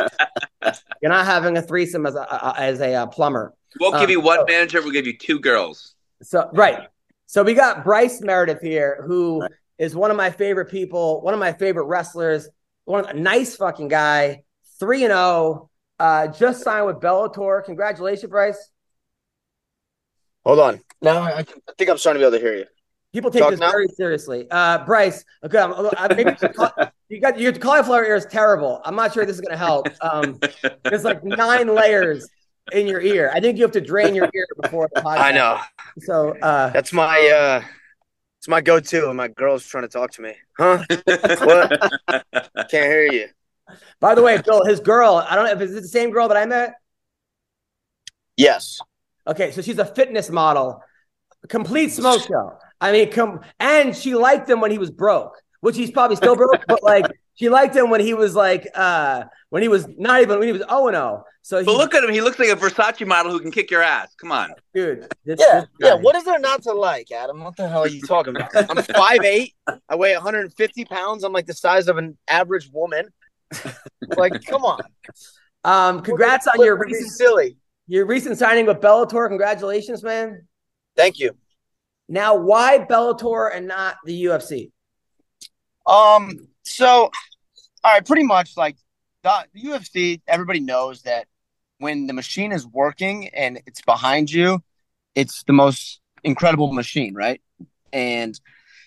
you're not having a threesome as a, a as a uh, plumber. We'll Um, give you one so- manager. We'll give you two girls. So right. So we got Bryce Meredith here, who is one of my favorite people, one of my favorite wrestlers, one of a nice fucking guy, three and oh. Uh, just signed with Bellator. Congratulations, Bryce. Hold on. Now I, I think I'm starting to be able to hear you. People take Talk this now? very seriously. Uh, Bryce, okay, I'm, I, maybe you, call, you got your cauliflower ear is terrible. I'm not sure this is going to help. Um, there's like nine layers in your ear. I think you have to drain your ear before the podcast. I know. So uh, That's my uh, it's my go-to when my girl's trying to talk to me. Huh? What? Can't hear you. By the way, Bill, his girl, I don't know if it's the same girl that I met. Yes. Okay, so she's a fitness model, complete smoke show. I mean, come and she liked him when he was broke, which he's probably still broke, but like she liked him when he was like uh when he was not even when he was oh and oh. So he, But look at him; he looks like a Versace model who can kick your ass. Come on, dude. This, Yeah, this yeah. guy. What is there not to like, Adam? What the hell are you talking about? I'm five eight. I weigh one hundred fifty pounds. I'm like the size of an average woman. Like, come on. Um, congrats on Quit your being recent silly. your recent signing with Bellator. Congratulations, man. Thank you. Now, why Bellator and not the U F C? Um. So, all right. Pretty much, like the, the U F C. Everybody knows that when the machine is working and it's behind you, it's the most incredible machine, right? And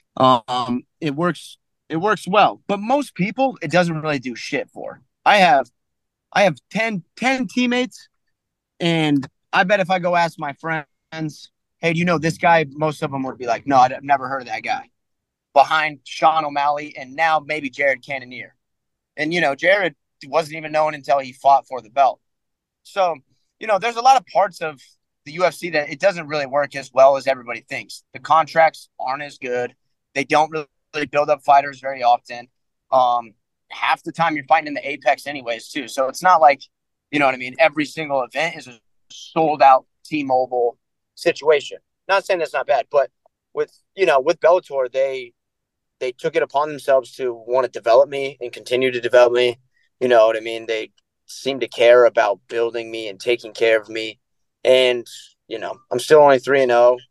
um, it works. It works well. But most people, it doesn't really do shit for. I have, I have ten, ten teammates, and I bet if I go ask my friends, hey, do you know this guy? Most of them would be like, no, I've never heard of that guy. Behind Sean O'Malley and now maybe Jared Cannonier. And, you know, Jared wasn't even known until he fought for the belt. So, you know, there's a lot of parts of the U F C that it doesn't really work as well as everybody thinks. The contracts aren't as good. They don't really build up fighters very often. Um, half the time you're fighting in the Apex anyways, too. So it's not like, you know what I mean, every single event is a sold-out T-Mobile situation. Not saying that's not bad, but with, you know, with Bellator, they they took it upon themselves to want to develop me and continue to develop me. You know what I mean? They seem to care about building me and taking care of me. And, you know, I'm still only three and oh.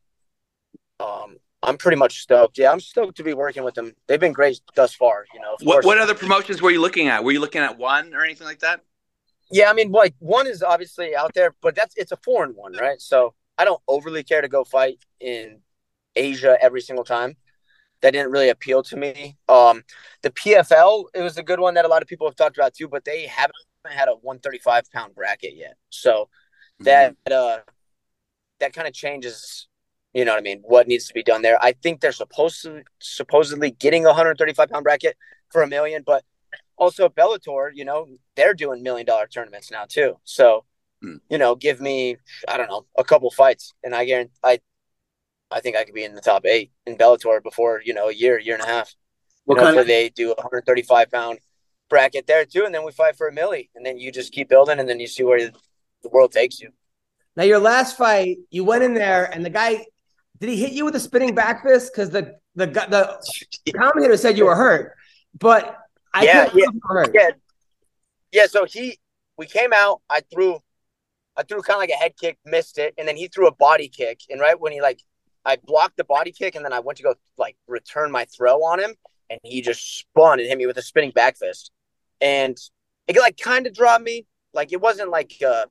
Um, I'm pretty much stoked. Yeah, I'm stoked to be working with them. They've been great thus far, you know. what what other promotions were you looking at? Were you looking at one or anything like that? Yeah, I mean, like, one is obviously out there, but that's it's a foreign one, right? So I don't overly care to go fight in Asia every single time. That didn't really appeal to me. Um, the P F L, it was a good one that a lot of people have talked about too, but they haven't had a one thirty-five pound bracket yet. So that uh, that kind of changes, you know what I mean, what needs to be done there. I think they're supposed to supposedly getting a one thirty-five pound bracket for a million, but also Bellator, you know, they're doing million dollar tournaments now too. So, mm. you know, give me, I don't know, a couple fights, and I guarantee I. I think I could be in the top eight in Bellator before, you know, a year, year and a half. What And kind hopefully of- they do a one thirty-five pound bracket there too, and then we fight for a milli, and then you just keep building, and then you see where the world takes you. Now, your last fight, you went in there, and the guy, did he hit you with a spinning back fist? Because the the the commentator said you were hurt, but I yeah, couldn't yeah, tell if you were hurt. yeah, yeah. So he, we came out. I threw, I threw kind of like a head kick, missed it, and then he threw a body kick, and right when he like. I blocked the body kick, and then I went to go like return my throw on him, and he just spun and hit me with a spinning back fist, and it like kind of dropped me. Like it wasn't like a,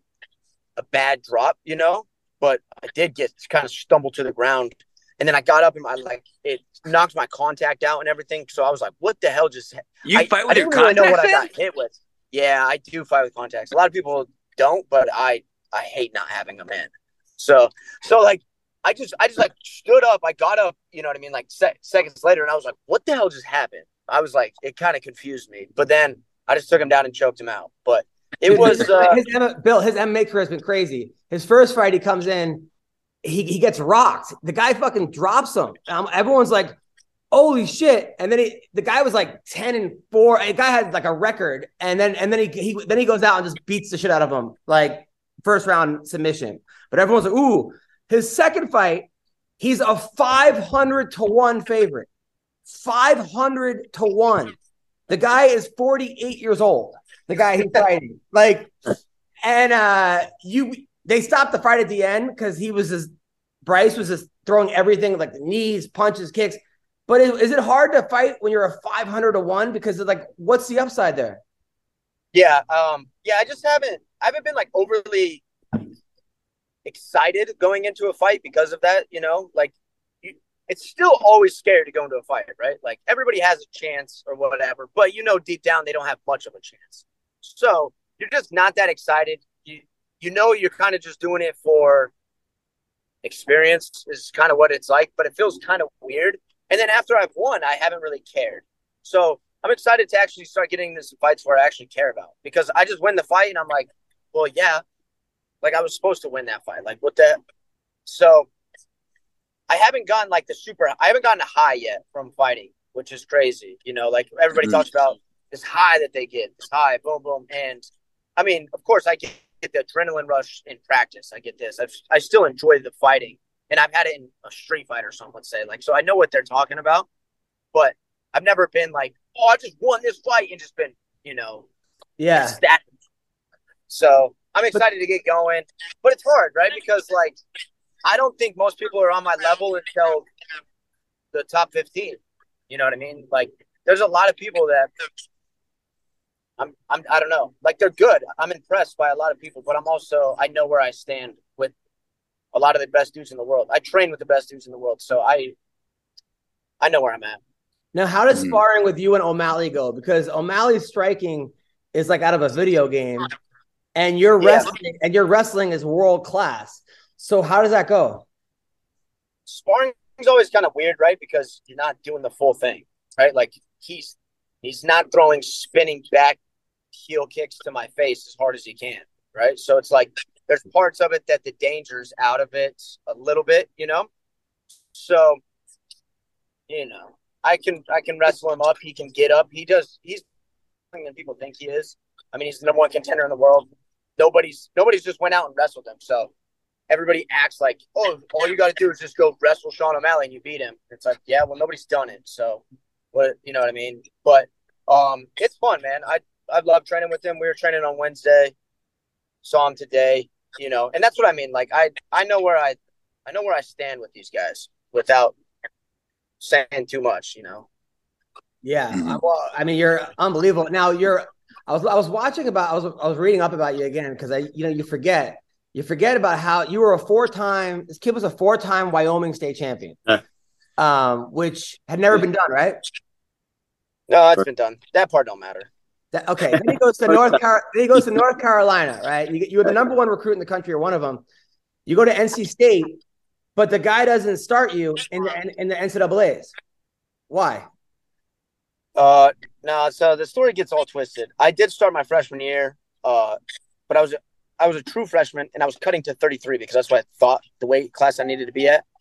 a bad drop, you know, but I did get kind of stumbled to the ground, and then I got up and I like it knocked my contact out and everything. So I was like, "What the hell just?" You I, fight with I your didn't really know what I contacts got hit with. Yeah, I do fight with contacts. A lot of people don't, but I I hate not having them in. So so like. I just, I just like stood up. I got up, you know what I mean? Like se- seconds later, and I was like, what the hell just happened? I was like, it kind of confused me, but then I just took him down and choked him out. But it was, uh, his, Bill, his M M A career has been crazy. His first fight, he comes in, he, he gets rocked. The guy fucking drops him. Um, everyone's like, holy shit. And then he, the guy was like ten and four. The guy had like a record. And then, and then he, he, then he goes out and just beats the shit out of him. Like first round submission. But everyone's like, ooh. His second fight, he's a five hundred to one favorite. five hundred to one. The guy is forty-eight years old. The guy he's fighting. Like, and uh, you, they stopped the fight at the end because he was just, Bryce was just throwing everything like the knees, punches, kicks. But is, is it hard to fight when you're a five hundred to one? Because it's like, what's the upside there? Yeah. Um, yeah, I just haven't, I haven't been like overly excited going into a fight because of that. You know, like you, it's still always scary to go into a fight, right? Like everybody has a chance or whatever, but you know deep down they don't have much of a chance. So you're just not that excited. You you know you're kind of just doing it for experience is kind of what it's like, but it feels kind of weird. And then after I've won, I haven't really cared. So I'm excited to actually start getting into some fights where I actually care about, because I just win the fight and I'm like, well, yeah, like I was supposed to win that fight. Like what the, so I haven't gotten like the super, I haven't gotten a high yet from fighting, which is crazy. You know, like everybody mm-hmm. talks about this high that they get, this high, boom, boom. And I mean, of course I get get the adrenaline rush in practice. I get this. I've, I still enjoy the fighting, and I've had it in a street fight or something, let's say. Like, so I know what they're talking about, but I've never been like, oh, I just won this fight and just been, you know, yeah. That. So I'm excited but, to get going, but it's hard, right? Because like, I don't think most people are on my level until the top fifteen. You know what I mean? Like, there's a lot of people that I'm, I'm, I don't know. Like, they're good. I'm impressed by a lot of people, but I'm also, I know where I stand with a lot of the best dudes in the world. I train with the best dudes in the world, so I, I know where I'm at. Now, how does sparring with you and O'Malley go? Because O'Malley's striking is like out of a video game, and your Yeah. wrestling and your wrestling is world class. So how does that go? Sparring is always kind of weird, right? Because you're not doing the full thing, right? Like, he's, he's not throwing spinning back heel kicks to my face as hard as he can, right? So it's like there's parts of it that the danger's out of it a little bit, you know? So, you know, I can I can wrestle him up. He can get up. He does. He's than people think he is. I mean, he's the number one contender in the world. Nobody's nobody's just went out and wrestled him. So everybody acts like, oh, all you got to do is just go wrestle Sean O'Malley and you beat him. It's like, yeah, well, nobody's done it. So what, you know what I mean? But um, it's fun, man. I I love training with him. We were training on Wednesday. Saw him today, you know, and that's what I mean. Like I, I know where I, I know where I stand with these guys without saying too much, you know. Yeah, I, well, I mean, you're unbelievable. Now you're. I was I was watching about. I was I was reading up about you again because I, you know, you forget you forget about how you were a four time. This kid was a four time Wyoming state champion, Yeah. um, which had never been done, right? No, it's been done. That part don't matter. That, okay, then he goes to North Car- Then he goes to North Carolina, right? You, you were the number one recruit in the country, or one of them. You go to N C State, but the guy doesn't start you in the in the N C double A's. Why? Uh, no. So the story gets all twisted. I did start my freshman year, uh, but I was I was a true freshman, and I was cutting to thirty-three because that's what I thought the weight class I needed to be at.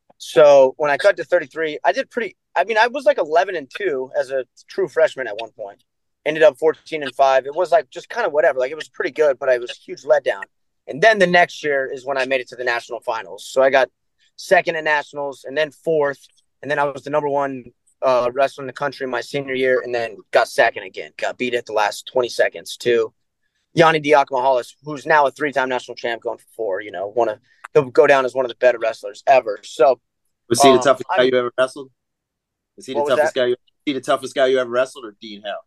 So when I cut to thirty-three, I did pretty. I mean, I was like eleven and two as a true freshman at one point. Ended up fourteen and five. It was like just kind of whatever. Like it was pretty good, but I was a huge letdown. And then the next year is when I made it to the national finals. So I got second at nationals, and then fourth, and then I was the number one uh, wrestler in the country my senior year, and then got second again. Got beat at the last twenty seconds to Yanni Diakomahalis, who's now a three-time national champ, going for four. You know, one of he'll go down as one of the better wrestlers ever. So Was he um, the toughest guy I, you ever wrestled? Was he the What was toughest that? guy? You, was he the toughest guy you ever wrestled, or Dean Howe?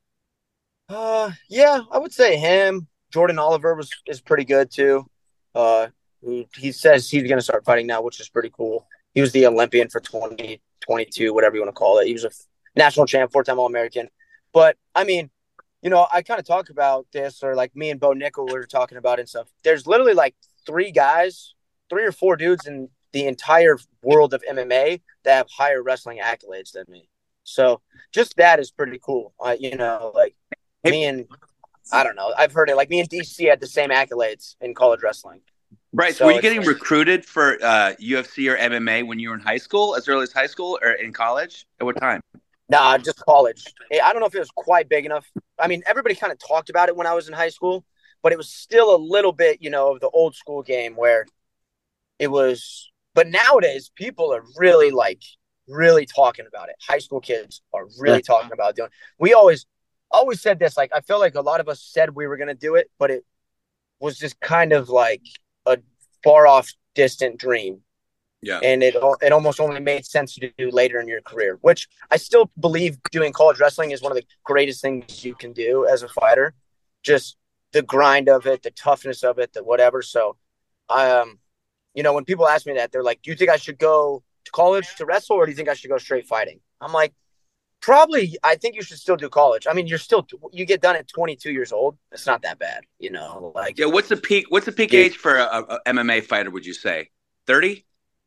Uh, yeah, I would say him. Jordan Oliver was is pretty good too. Uh, who he says he's going to start fighting now, which is pretty cool. He was the Olympian for twenty twenty-two, whatever you want to call it. He was a national champ, four-time All-American. But I mean, you know, I kind of talk about this, or like me and Bo Nickel were talking about it and stuff. There's literally like three guys, three or four dudes in the entire world of M M A that have higher wrestling accolades than me. So just that is pretty cool. Uh, you know, like me and I don't know. I've heard it. Like me and D C had the same accolades in college wrestling. Right. So, So were you it's- getting recruited for uh, U F C or M M A when you were in high school, as early as high school, or in college? At what time? Nah, just college. I don't know if it was quite big enough. I mean, everybody kind of talked about it when I was in high school, but it was still a little bit, you know, of the old school game where it was. But nowadays, people are really like really talking about it. High school kids are really Yeah. talking about doing. We always, always said this. Like, I feel like a lot of us said we were going to do it, but it was just kind of like a far off, distant dream. Yeah. And it it almost only made sense to do later in your career, which I still believe doing college wrestling is one of the greatest things you can do as a fighter. Just the grind of it, the toughness of it, the whatever. So I um you know, when people ask me that, they're like, do you think I should go to college to wrestle, or do you think I should go straight fighting? I'm like, probably, I think you should still do college. I mean, you're still, you get done at twenty-two years old. It's not that bad, you know, like. Yeah. What's the peak, what's the peak age for a, a M M A fighter, would you say? thirty?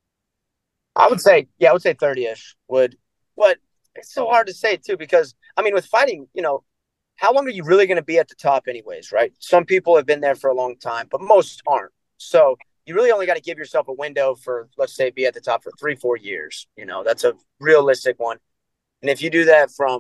I would say, yeah, I would say thirty-ish would, but it's so hard to say too, because I mean, with fighting, you know, how long are you really going to be at the top anyways, right? Some people have been there for a long time, but most aren't. So you really only got to give yourself a window for, let's say, be at the top for three, four years. You know, that's a realistic one. And if you do that from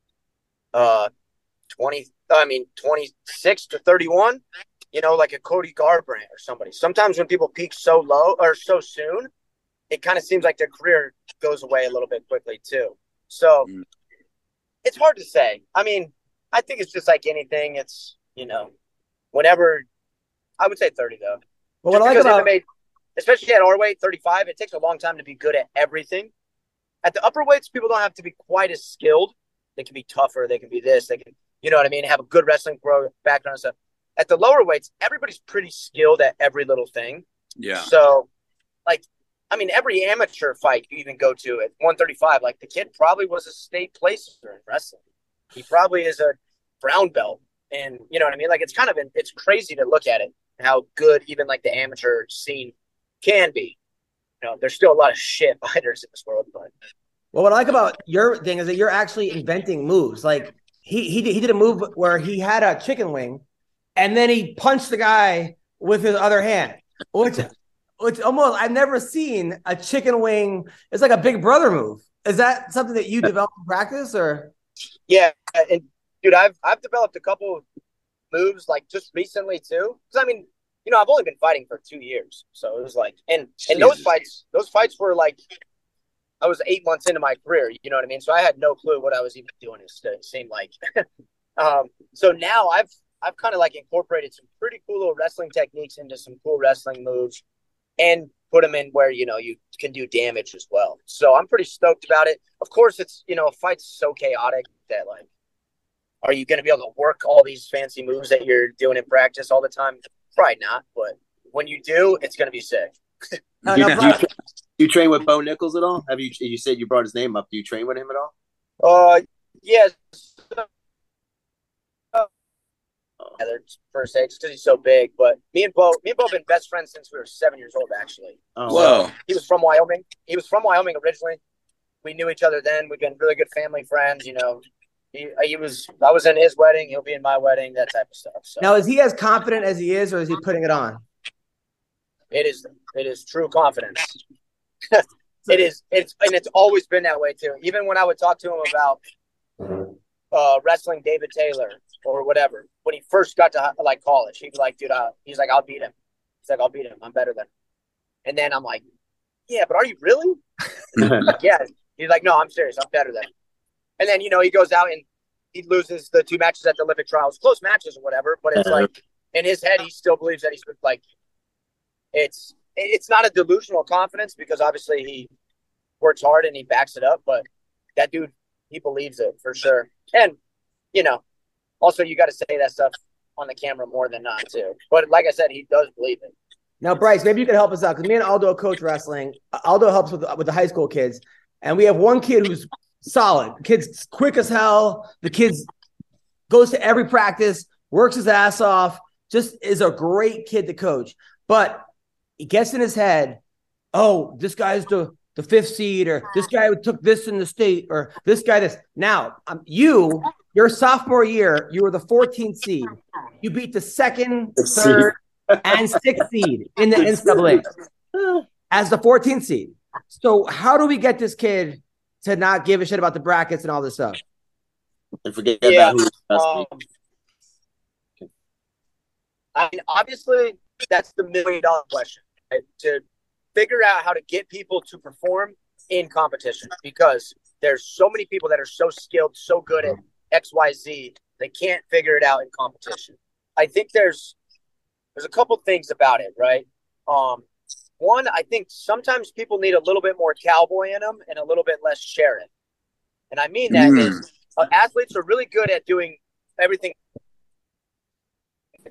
uh twenty, I mean, twenty-six to thirty-one, you know, like a Cody Garbrandt or somebody. Sometimes when people peak so low or so soon, it kind of seems like their career goes away a little bit quickly too. So mm. it's hard to say. I mean, I think it's just like anything. It's, you know, whenever, I would say thirty though. Well, what I like about, M M A, especially at our weight, thirty-five, it takes a long time to be good at everything. At the upper weights, people don't have to be quite as skilled. They can be tougher. They can be this. They can, you know what I mean, have a good wrestling background and stuff. At the lower weights, everybody's pretty skilled at every little thing. Yeah. So, like, I mean, every amateur fight you even go to at one thirty-five, like the kid probably was a state placer in wrestling. He probably is a brown belt. And you know what I mean? Like, it's kind of, it's crazy to look at it, how good even like the amateur scene can be. You know, there's still a lot of shit fighters in this world, but. Well, what I like about your thing is that you're actually inventing moves. Like he he did, he did a move where he had a chicken wing, and then he punched the guy with his other hand, which which almost I've never seen a chicken wing. It's like a Big Brother move. Is that something that you developed in practice, or? Yeah, and dude, I've I've developed a couple moves like just recently too. Because I mean, you know, I've only been fighting for two years, so it was like, and and those fights, those fights were like. I was eight months into my career, you know what I mean? So I had no clue what I was even doing. It seemed like. um, so now I've I've kind of like incorporated some pretty cool little wrestling techniques into some cool wrestling moves, and put them in where you know you can do damage as well. So I'm pretty stoked about it. Of course, it's you know a fight's so chaotic that like, are you going to be able to work all these fancy moves that you're doing in practice all the time? Probably not. But when you do, it's going to be sick. no, no, do, you, do you train with Bo Nichols at all? Have you? You said you brought his name up. Do you train with him at all? Uh, yes. Uh, first six because he's so big. But me and Bo, me and Bo have been best friends since we were seven years old. Actually. Oh, whoa. So he was from Wyoming. He was from Wyoming originally. We knew each other then. We've been really good family friends. You know, he he was. I was in his wedding. He'll be in my wedding. That type of stuff. So. Now, is he as confident as he is, or is he putting it on? It is. It is true confidence. it is. It's and it's always been that way too. Even when I would talk to him about uh, wrestling David Taylor or whatever, when he first got to like college, he'd be like, "Dude, uh, he's like, I'll beat him." He's like, "I'll beat him. I'm better than him." And then I'm like, "Yeah, but are you really?" Like, yeah. He's like, "No, I'm serious. I'm better than him." And then you know he goes out and he loses the two matches at the Olympic trials, close matches or whatever. But it's like in his head, he still believes that he's like. It's it's not a delusional confidence because obviously he works hard and he backs it up, but that dude, he believes it for sure. And, you know, also you got to say that stuff on the camera more than not too. But like I said, he does believe it. Now, Bryce, maybe you can help us out because me and Aldo coach wrestling. Aldo helps with, with the high school kids. And we have one kid who's solid. The kid's quick as hell. The kid goes to every practice, works his ass off, just is a great kid to coach. But he gets in his head, oh, this guy's the, the fifth seed, or this guy took this in the state, or this guy this. Now, um, you, your sophomore year, you were the fourteenth seed. You beat the second, third, and sixth seed in the N C double A as the fourteenth seed. So how do we get this kid to not give a shit about the brackets and all this stuff? And forget yeah, about who um, I mean, obviously, that's the million dollar question. Right? To figure out how to get people to perform in competition because there's so many people that are so skilled, so good at X Y Z, they can't figure it out in competition. I think there's there's a couple things about it, right? Um, one, I think sometimes people need a little bit more cowboy in them and a little bit less Sharon. And I mean that mm. is uh, athletes are really good at doing everything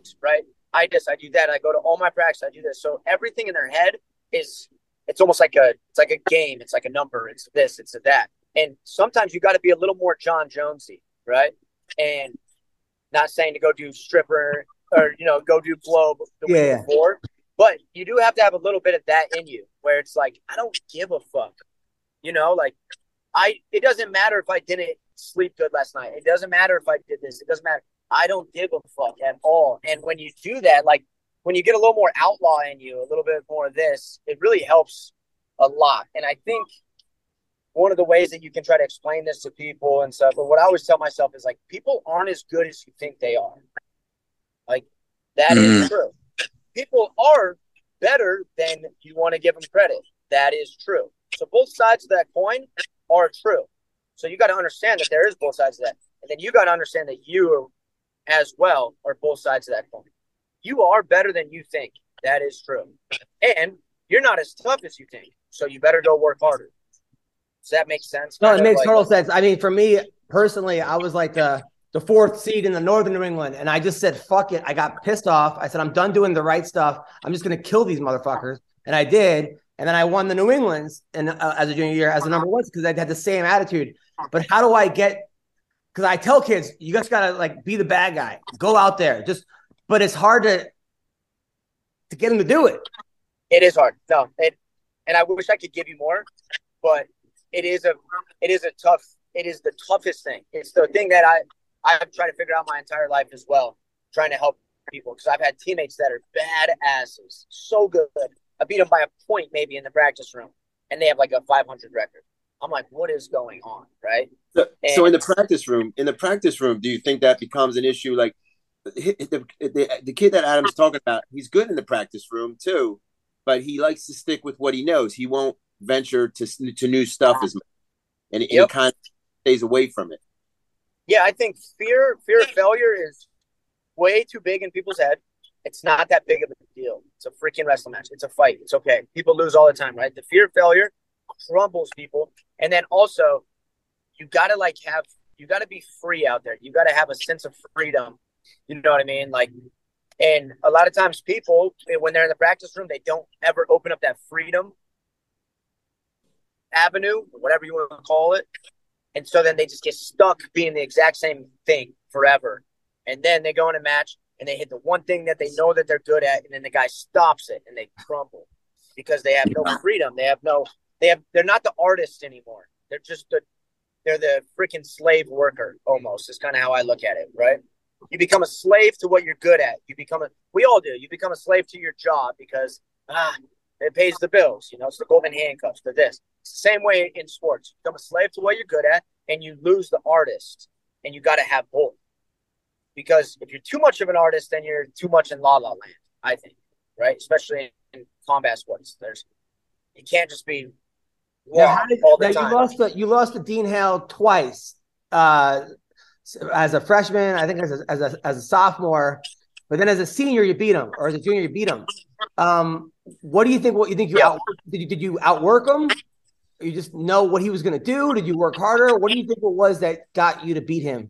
things, right? I this, I do that. I go to all my practice. I do this. So everything in their head is, it's almost like a, it's like a game. It's like a number. It's this, it's a that. And sometimes you got to be a little more John Jonesy, right? And not saying to go do stripper or, you know, go do blow the week Yeah. before, but you do have to have a little bit of that in you where it's like, I don't give a fuck, you know, like I, it doesn't matter if I didn't sleep good last night. It doesn't matter if I did this. It doesn't matter. I don't give a fuck at all. And when you do that, like when you get a little more outlaw in you, a little bit more of this, it really helps a lot. And I think one of the ways that you can try to explain this to people and stuff, but what I always tell myself is like, people aren't as good as you think they are. Like that Mm. is true. People are better than you want to give them credit. That is true. So both sides of that coin are true. So you got to understand that there is both sides of that. And then you got to understand that you as well are both sides of that coin. You are better than you think. That is true. And you're not as tough as you think. So you better go work harder. Does that make sense? No, Kind it of makes like- total sense. I mean, for me personally, I was like the the fourth seed in the Northern New England, and I just said, fuck it. I got pissed off. I said, I'm done doing the right stuff. I'm just going to kill these motherfuckers. And I did. And then I won the New Englands and uh, as a junior year as the number one because I had the same attitude. But how do I get – because I tell kids, you just got to like be the bad guy. Go out there. Just – but it's hard to to get them to do it. It is hard. No, it, and I wish I could give you more, but it is a it is a tough it is the toughest thing. It's the thing that I I've tried to figure out my entire life as well, trying to help people because I've had teammates that are bad asses, so good. I beat them by a point maybe in the practice room, and they have like a five hundred record. I'm like, what is going on, right? So, And- so in the practice room, in the practice room, do you think that becomes an issue? Like the, the, the, the kid that Adam's talking about, he's good in the practice room too, but he likes to stick with what he knows. He won't venture to to new stuff as much, and, and Yep. he kind of stays away from it. Yeah, I think fear fear of failure is way too big in people's head. It's not that big of a deal. It's a freaking wrestling match. It's a fight. It's okay. People lose all the time, right? The fear of failure crumbles people. And then also, you gotta like have you gotta be free out there. You gotta have a sense of freedom. You know what I mean? Like, and a lot of times people, when they're in the practice room, they don't ever open up that freedom avenue, whatever you want to call it. And so then they just get stuck being the exact same thing forever. And then they go in a match and they hit the one thing that they know that they're good at, and then the guy stops it and they crumble because they have no freedom. They have no, they have, they're not the artist anymore. They're just the, they're the freaking slave worker almost is kind of how I look at it, right? You become a slave to what you're good at. You become a, we all do. You become a slave to your job because, ah, it pays the bills. You know, it's the golden handcuffs to this. It's the same way in sports. You become a slave to what you're good at and you lose the artist, and you got to have both. Because if you're too much of an artist, then you're too much in La La Land, I think, right? Especially in combat sports. There's, you can't just be Now, raw how did, all the now time. you lost to, you lost to Dean Hale twice uh, as a freshman, I think as a, as a as a sophomore, but then as a senior you beat him, or as a junior you beat him. Um, what do you think? What you think you Yeah. out, did you did you outwork him? You just know what he was going to do? Did you work harder? What do you think it was that got you to beat him?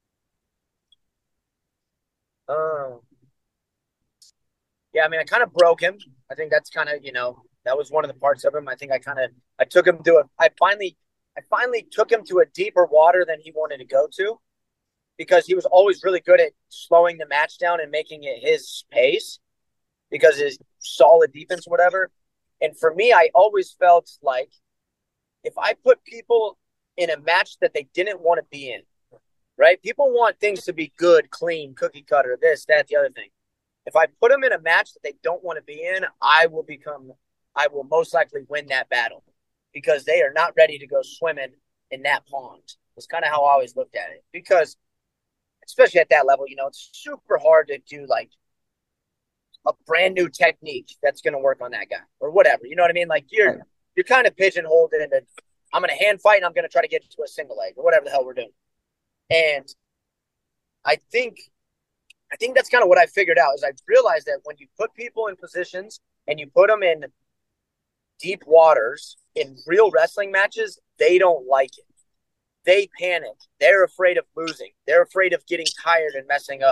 Um, yeah, I mean, I kind of broke him. I think that's kind of, you know, that was one of the parts of him. I think I kind of, I took him to a, I finally, I finally took him to a deeper water than he wanted to go to, because he was always really good at slowing the match down and making it his pace because his solid defense, whatever. And for me, I always felt like if I put people in a match that they didn't want to be in, right? People want things to be good, clean, cookie cutter, this, that, the other thing. If I put them in a match that they don't want to be in, I will become, I will most likely win that battle because they are not ready to go swimming in that pond. It's kind of how I always looked at it, because especially at that level, you know, it's super hard to do like a brand new technique that's going to work on that guy or whatever. You know what I mean? Like you're, you're kind of pigeonholed into, I'm going to hand fight and I'm going to try to get to a single leg or whatever the hell we're doing. And I think, I think that's kind of what I figured out is I realized that when you put people in positions and you put them in deep waters in real wrestling matches, they don't like it. They panic. They're afraid of losing. They're afraid of getting tired and messing up.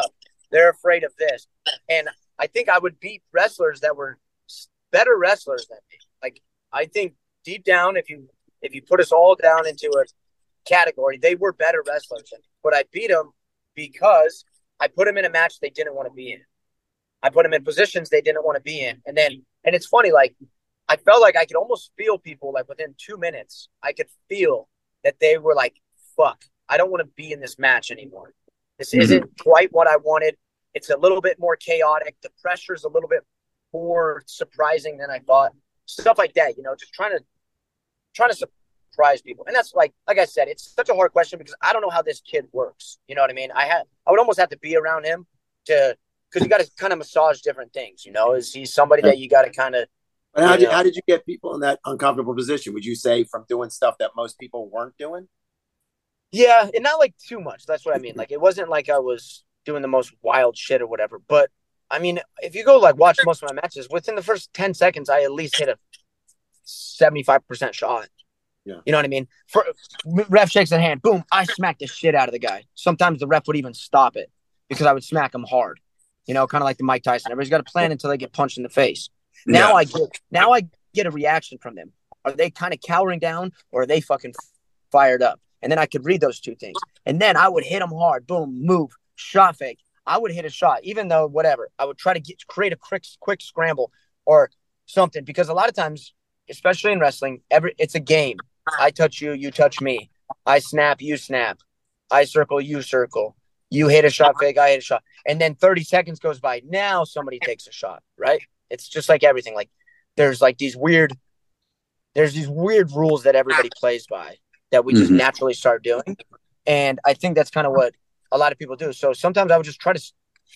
They're afraid of this. And I think I would beat wrestlers that were better wrestlers than me. Like, I think deep down, if you if you put us all down into a category, they were better wrestlers than me. But I beat them because I put them in a match they didn't want to be in. I put them in positions they didn't want to be in. And then, and it's funny, like, I felt like I could almost feel people, like, within two minutes, I could feel that they were like, fuck, I don't want to be in this match anymore. This mm-hmm. isn't quite what I wanted. It's a little bit more chaotic. The pressure's a little bit more surprising than I thought. Stuff like that, you know, just trying to trying to surprise people. And that's like, like I said, it's such a hard question because I don't know how this kid works. You know what I mean? I had, I would almost have to be around him to, because you got to kind of massage different things. You know, is he somebody that you got to kind of? But how did how did you get people in that uncomfortable position? Would you say from doing stuff that most people weren't doing? Yeah, and not like too much. That's what I mean. Like, it wasn't like I was doing the most wild shit or whatever. But I mean, if you go like watch most of my matches, within the first ten seconds, I at least hit a seventy-five percent shot. Yeah. You know what I mean? For, ref shakes the hand, boom, I smack the shit out of the guy. Sometimes the ref would even stop it because I would smack him hard. You know, kind of like the Mike Tyson. Everybody's got a plan until they get punched in the face. Now yeah. I get now I get a reaction from them. Are they kind of cowering down or are they fucking fired up? And then I could read those two things. And then I would hit them hard. Boom, move, shot fake. I would hit a shot, even though whatever. I would try to get create a quick quick scramble or something because a lot of times, especially in wrestling, every it's a game. I touch you, you touch me. I snap, you snap. I circle, you circle. You hit a shot fake, I hit a shot. And then thirty seconds goes by. Now somebody takes a shot, right? It's just like everything. Like there's like these weird, there's these weird rules that everybody plays by that we just mm-hmm. naturally start doing. And I think that's kind of what a lot of people do. So sometimes I would just try to s-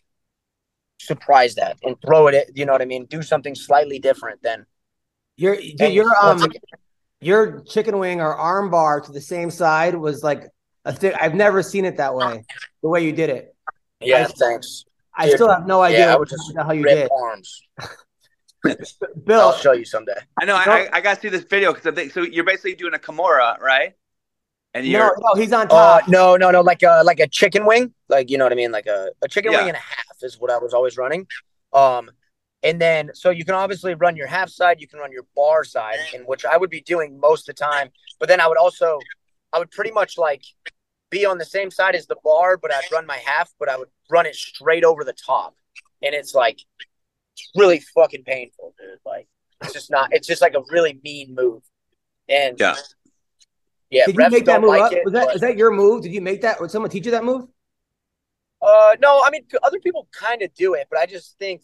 surprise that and throw it, at, you know what I mean? Do something slightly different than. Your, dude, your, um, your chicken wing or arm bar to the same side was like a thing. I've never seen it that way, the way you did it. Yeah, I, thanks. I still have no idea yeah, I would just how you rip did. arms. Bill, I'll show you someday. I know. I, I got to see this video because I think so. You're basically doing a Kimura, right? And you're no, no, he's on uh, top. no, no, no, like a like a chicken wing, like you know what I mean, like a, a chicken Yeah. wing and a half is what I was always running. Um, and then so you can obviously run your half side, you can run your bar side, in which I would be doing most of the time. But then I would also, I would pretty much like be on the same side as the bar, but I'd run my half, but I would run it straight over the top, and it's like it's really fucking painful, dude. Like it's just not. It's just like a really mean move, and yeah. Yeah, Did you make that don't move like up? it, Was that, but- is that your move? Did you make that? Or someone teach you that move? Uh, no, I mean, other people kind of do it, but I just think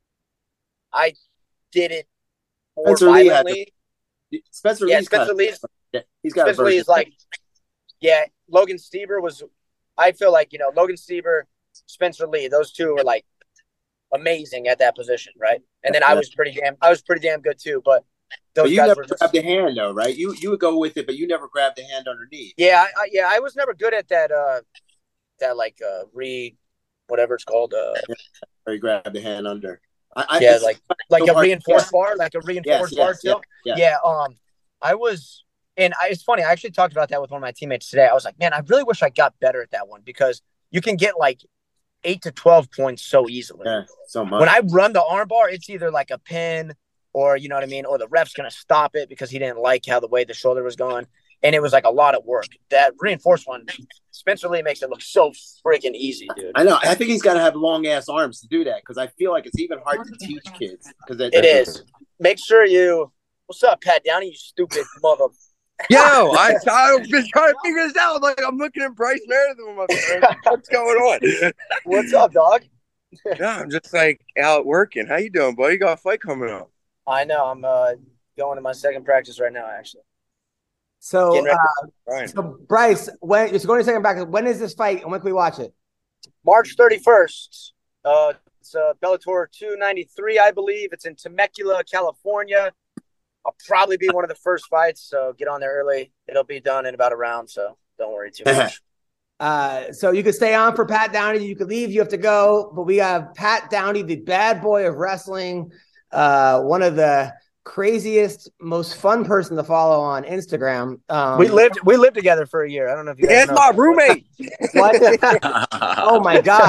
I did it more Spencer Lee had violently. the- Spencer Yeah, Lee's Spencer got, Lee's, yeah, he's got a Spencer Lee version. is like, yeah, Logan Stever was, I feel like, you know, Logan Stever, Spencer Lee, those two were like amazing at that position, right? And then I was pretty damn, I was pretty damn good too, but those But you guys never were just, grabbed the hand though, right? You you would go with it, but you never grabbed the hand underneath. yeah, I, I, yeah, I was never good at that, uh, that like, uh, re, whatever it's called, uh, Or you grab the hand under. I, I, yeah, it's like like so a hard- reinforced yes. bar, like a reinforced Yes, bar yes, still. yes, Yeah. yes. Um, I was, and I, it's funny. I actually talked about that with one of my teammates today. I was like, man, I really wish I got better at that one because you can get like eight to twelve points so easily. Yeah, so much. When I run the arm bar, it's either like a pin or you know what I mean, or the ref's gonna stop it because he didn't like how the way the shoulder was going, and it was like a lot of work. That reinforced one, Spencer Lee makes it look so freaking easy, dude. I know. I think he's got to have long ass arms to do that because I feel like it's even hard to teach kids because It is. Make sure you. What's up, Pat Downey? You stupid mother. Yo, I, I've been trying to figure this out. Like, I'm looking at Bryce Meredith with my friend. What's going on? What's up, dog? Yeah, I'm just like out working. How you doing, boy? You got a fight coming up. I know. I'm uh, going to my second practice right now, actually. So, Getting ready. uh, Right. so Bryce, when just going to second back, when is this fight and when can we watch it? March thirty-first. Uh, it's uh, Bellator two ninety-three, I believe. It's in Temecula, California. I'll probably be one of the first fights, so get on there early. It'll be done in about a round, so don't worry too much. Uh, so you could stay on for Pat Downey. You could leave. You have to go. But we have Pat Downey, the bad boy of wrestling, uh, one of the craziest, most fun person to follow on Instagram. Um, we lived we lived together for a year. I don't know if you guys That's know. my roommate. What? Oh my God!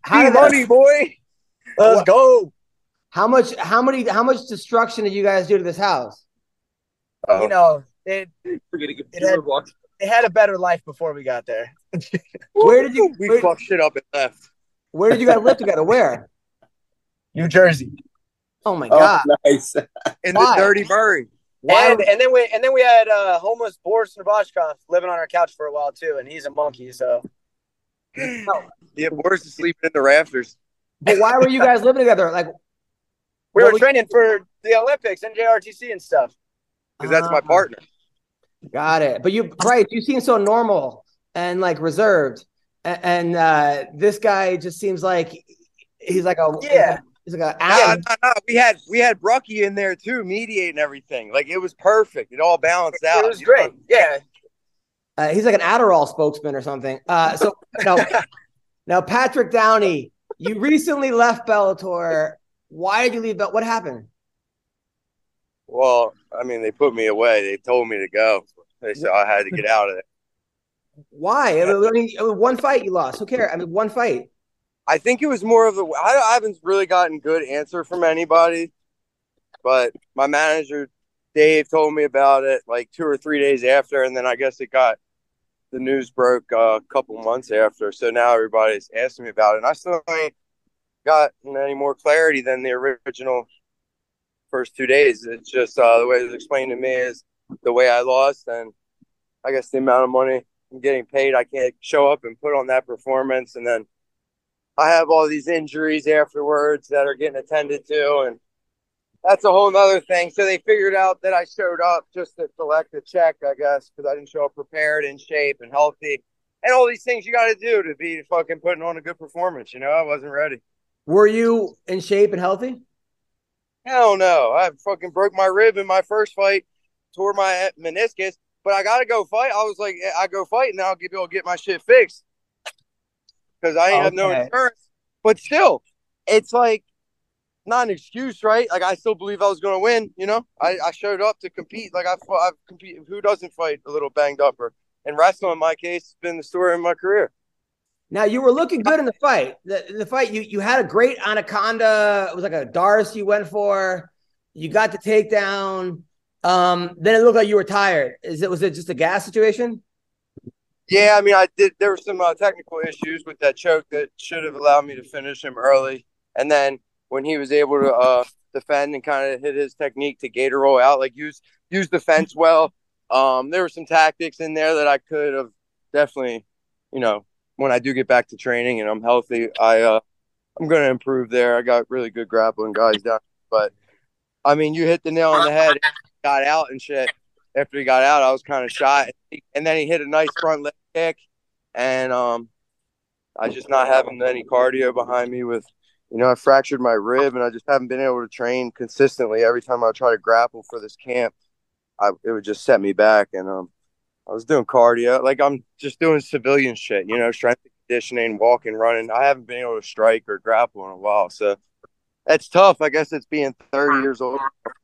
How did money, that, boy. Let's What- go. how much? How many? How much destruction did you guys do to this house? Oh. You know, it, Forget a it, computer had, box. it had a better life before we got there. Where did you? We Where, fucked shit up and left. where did you guys live together? Where? New Jersey. Oh my Oh, god! nice. In Why? the dirty Murray. Why? And and then we and then we had uh, homeless Boris Nabashkov living on our couch for a while too, and he's a monkey. So Yeah, Boris is sleeping in the rafters. But why were you guys living together? Like, we what were was- training for the Olympics and J R T C and stuff. Because that's my Ah, partner. Got it. But you, Bryce, you seem so normal and like reserved, and, and uh, this guy just seems like he's like a Yeah. He's like a Nah, nah, nah. We had we had Brucky in there too, mediating everything. Like it was perfect. It all balanced out. It was you great. know? Yeah. Uh, he's like an Adderall spokesman or something. Uh, so now, now, Patrick Downey, you recently left Bellator. Why did you leave? Bell- what happened? Well, I mean, they put me away. They told me to go. They said I had to get out of it. Why? I mean, I mean, one fight you lost. Who cares? I mean, one fight. I think it was more of the. I, I haven't really gotten good answer from anybody, but my manager Dave told me about it like two or three days after, and then I guess it got the news broke uh, a couple months after. So now everybody's asking me about it, and I still ain't gotten any more clarity than the original first two days. It's just uh, the way it was explained to me is the way I lost, and I guess the amount of money I'm getting paid, I can't show up and put on that performance, and then I have all these injuries afterwards that are getting attended to, and that's a whole nother thing. So they figured out that I showed up just to collect a check, I guess, because I didn't show up prepared, in shape, and healthy, and all these things you got to do to be fucking putting on a good performance. You know, I wasn't ready. Were you in shape and healthy? Hell no. I fucking broke my rib in my first fight, tore my meniscus, but I got to go fight. I was like, I go fight, and I'll be able to get my shit fixed. Because I ain't have no Okay. insurance. But still, it's like not an excuse, right? Like I still believe I was going to win. You know, I, I showed up to compete. Like I, I've competed. Who doesn't fight a little banged up? Or and wrestling, in my case, has been the story of my career. Now you were looking good in the fight. The, the fight you you had a great anaconda. It was like a Darce you went for. You got the takedown. Um, then it looked like you were tired. Is it was it just a gas situation? Yeah, I mean, I did. There were some uh, technical issues with that choke that should have allowed me to finish him early. And then when he was able to uh, defend and kind of hit his technique to gator roll out, like use use the fence well. Um, there were some tactics in there that I could have definitely, you know, when I do get back to training and I'm healthy, I uh, I'm going to improve there. I got really good grappling guys down, but I mean, you hit the nail on the head. Got out and shit. After he got out, I was kind of shot, and then he hit a nice front leg kick, and um, I just not having any cardio behind me with, you know, I fractured my rib, and I just haven't been able to train consistently. Every time I try to grapple for this camp, I it would just set me back, and um, I was doing cardio, like I'm just doing civilian shit, you know, strength and conditioning, walking, running. I haven't been able to strike or grapple in a while, so that's tough. I guess it's being thirty years old.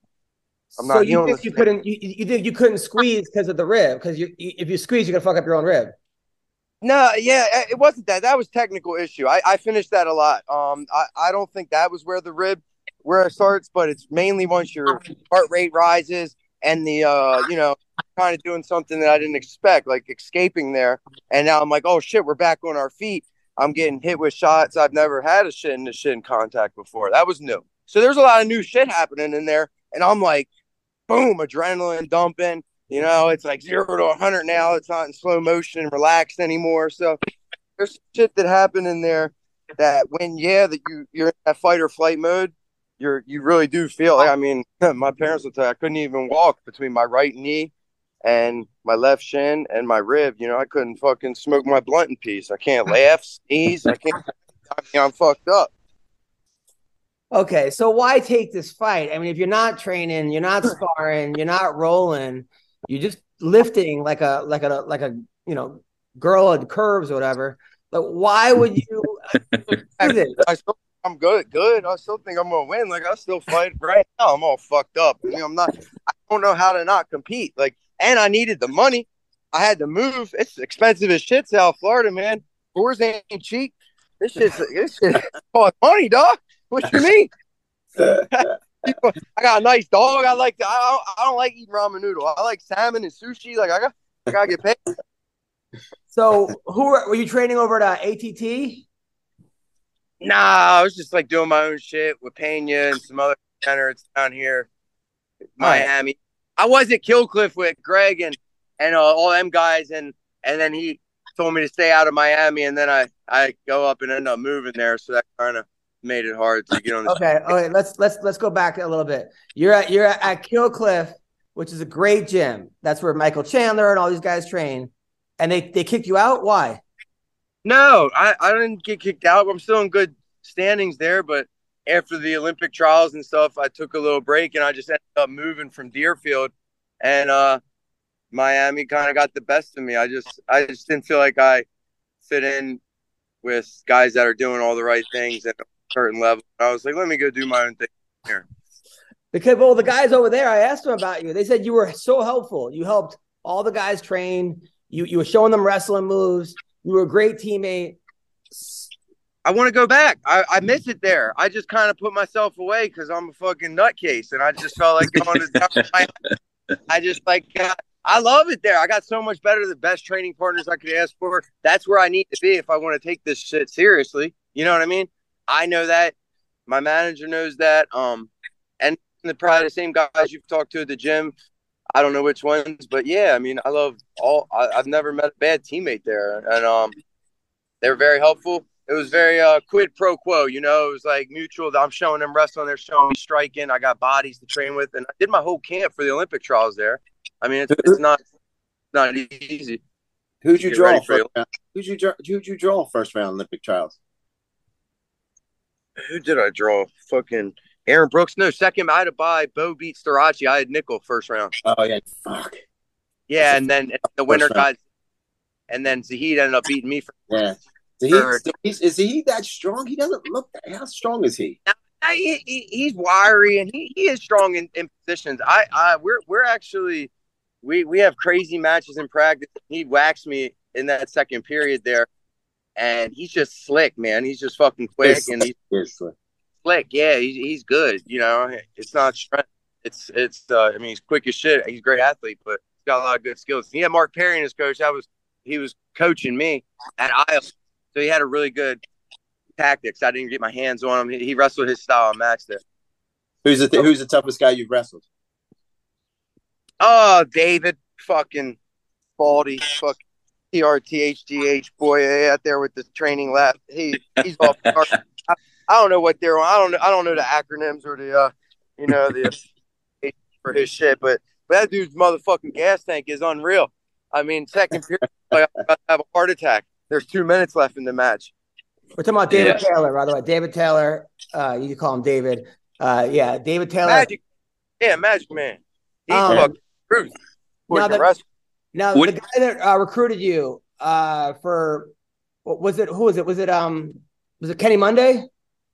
I'm so not you healing think you the- couldn't you, you think you couldn't squeeze because of the rib? Because you, you if you squeeze, you're gonna fuck up your own rib. No, yeah, it wasn't that. That was technical issue. I, I finished that a lot. Um, I, I don't think that was where the rib where it starts, but it's mainly once your heart rate rises and the uh, you know, kind of doing something that I didn't expect, like escaping there. And now I'm like, oh shit, we're back on our feet. I'm getting hit with shots. I've never had a shin to shin contact before. That was new. So there's a lot of new shit happening in there, and I'm like, boom, adrenaline dumping. You know, it's like zero to a hundred now. It's not in slow motion and relaxed anymore. So there's shit that happened in there that when, yeah, that you, you're in that fight or flight mode, you're, you really do feel like, I mean, my parents will tell you, I couldn't even walk between my right knee and my left shin and my rib. You know, I couldn't fucking smoke my blunt in peace. I can't laugh, sneeze. I can't, I mean, I'm fucked up. Okay, so why take this fight? I mean, if you're not training, you're not sparring, you're not rolling, you're just lifting like a like a like a you know girl at curves or whatever. Like, why would you do this? I still, I'm good, good. I still think I'm gonna win. Like I still fight right now. I'm all fucked up. I mean, I'm not. I don't know how to not compete. Like, and I needed the money. I had to move. It's expensive as shit, South Florida, man. Tours ain't cheap. This shit's this shit costs money, dog. What you mean? I got a nice dog. I like. To, I don't, I don't like eating ramen noodle. I like salmon and sushi. Like I got. I gotta get paid. So, who were, were you training over at uh, A T T? Nah, I was just like doing my own shit with Pena and some other centers down here, Miami. Right. I was at Killcliff with Greg and and uh, all them guys, and and then he told me to stay out of Miami, and then I I go up and end up moving there, so that kind of made it hard to get on the okay okay let's let's let's go back a little bit. You're at you're at Killcliff, which is a great gym. That's where Michael Chandler and all these guys train, and they they kicked you out. Why? No, I, I didn't get kicked out. I'm still in good standings there, but after the Olympic trials and stuff, I took a little break, and I just ended up moving from Deerfield, and uh Miami kind of got the best of me. I just I just didn't feel like I fit in with guys that are doing all the right things at a certain level. I was like, let me go do my own thing here. Because, well, the guys over there, I asked them about you. They said you were so helpful. You helped all the guys train. You you were showing them wrestling moves. You were a great teammate. I want to go back. I, I miss it there. I just kind of put myself away because I'm a fucking nutcase, and I just felt like going to my, I just like uh, I love it there. I got so much better, the best training partners I could ask for. That's where I need to be if I want to take this shit seriously. You know what I mean? I know that. My manager knows that. Um, and the probably the same guys you've talked to at the gym. I don't know which ones, but yeah, I mean, I love all. I, I've never met a bad teammate there, and um, they were very helpful. It was very uh, quid pro quo, you know. It was like mutual. I'm showing them wrestling, they're showing me striking. I got bodies to train with, and I did my whole camp for the Olympic trials there. I mean, it's, it's not not easy. Who'd you draw first round? Who'd you draw? Who'd you draw first round Olympic trials? Who did I draw? Fucking Aaron Brooks. No, second. I had to buy. Bo beat Starachi. I had nickel first round. Oh yeah, fuck. Yeah, and then the winner got, and then Zahid ended up beating me for yeah. Zahid, is he that strong? He doesn't look that. How strong is he? He, he he's wiry and he, he is strong in, in positions. I I we're we're actually we we have crazy matches in practice. He waxed me in that second period there, and he's just slick, man. He's just fucking quick He's and he's slick. slick. slick. Yeah, he's he's good. You know, it's not strength. It's it's. Uh, I mean, he's quick as shit. He's a great athlete, but he's got a lot of good skills. He had Mark Perry in his coach. That was he was coaching me at Iowa, so he had a really good tactics. I didn't get my hands on him. He, he wrestled his style and matched it. Who's the th- Who's the toughest guy you've wrestled? Oh, David, fucking Baldy, fucking T R T H G H boy out there with the training lab. He he's off. I, I don't know what they're on. I don't know. I don't know the acronyms or the uh, you know the for his shit. But but that dude's motherfucking gas tank is unreal. I mean, second period, like, I'm about to have a heart attack. There's two minutes left in the match. We're talking about David Yeah. Taylor, by the way. David Taylor, uh, you can call him David. Uh, yeah, David Taylor. Magic, yeah, Magic Man. He's Um, fucking truth. now The the- rest, Now, What- the guy that uh, recruited you uh, for what was it? Who was it? Was it um? Was it Kenny Monday?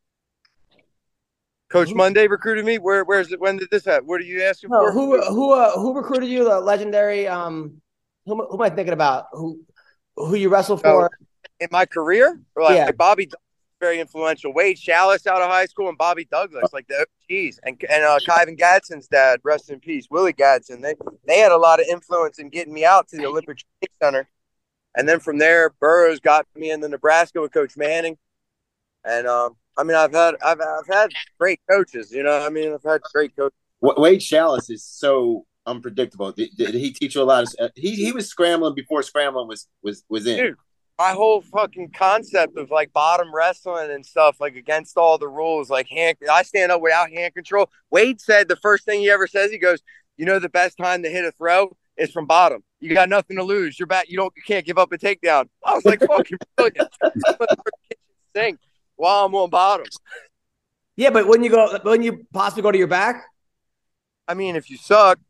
Coach Monday recruited me. Where where's it? When did this happen? What are you asking No, for? who who uh, who recruited you? The legendary um. Who, am- who am I thinking about? Who who you wrestled for? In my career? Or like, Yeah. like Bobby Douglas, very influential. Wade Chalice out of high school and Bobby Douglas, like the O Gs. And and uh, Kyvan Gadsden's dad, rest in peace, Willie Gadsden. They they had a lot of influence in getting me out to the Olympic Training Center. And then from there, Burroughs got me into Nebraska with Coach Manning. And um, I mean, I've had I've I've had great coaches. You know, I mean, I've had great coaches. Wa- Wade Chalice is so unpredictable. Did, did he teach you a lot of? He he was scrambling before scrambling was was was in. Dude, my whole fucking concept of like bottom wrestling and stuff, like against all the rules, like hand, I stand up without hand control. Wade said the first thing he ever says, he goes, "You know, the best time to hit a throw is from bottom. You got nothing to lose. You're back. You don't. You can't give up a takedown." I was like, "Fucking brilliant." Sink while I'm on bottom. Yeah, but wouldn't you go? Wouldn't you possibly go to your back? I mean, if you suck,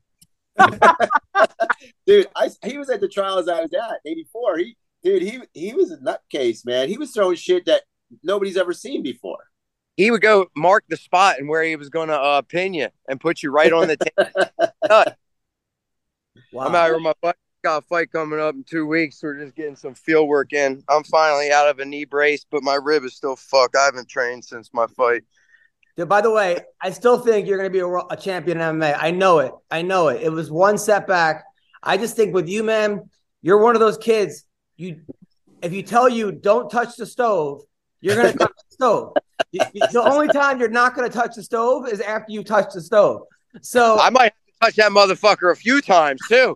Dude, I, he was at the trials I was at, eighty-four. He, dude, he he was a nutcase, man. He was throwing shit that nobody's ever seen before. he would go mark the spot and where he was going to uh, pin you and put you right on the table. Wow. I'm out here with my buddy got a fight coming up in two weeks. We're just getting some field work in. I'm finally out of a knee brace, but my rib is still fucked. I haven't trained since my fight. Dude, by the way, I still think you're going to be a, a champion in M M A. I know it. I know it. It was one setback. I just think with you, man, you're one of those kids. You, if you tell you don't touch the stove, you're going to touch the stove. The only time you're not going to touch the stove is after you touch the stove. So I might have to touch that motherfucker a few times too.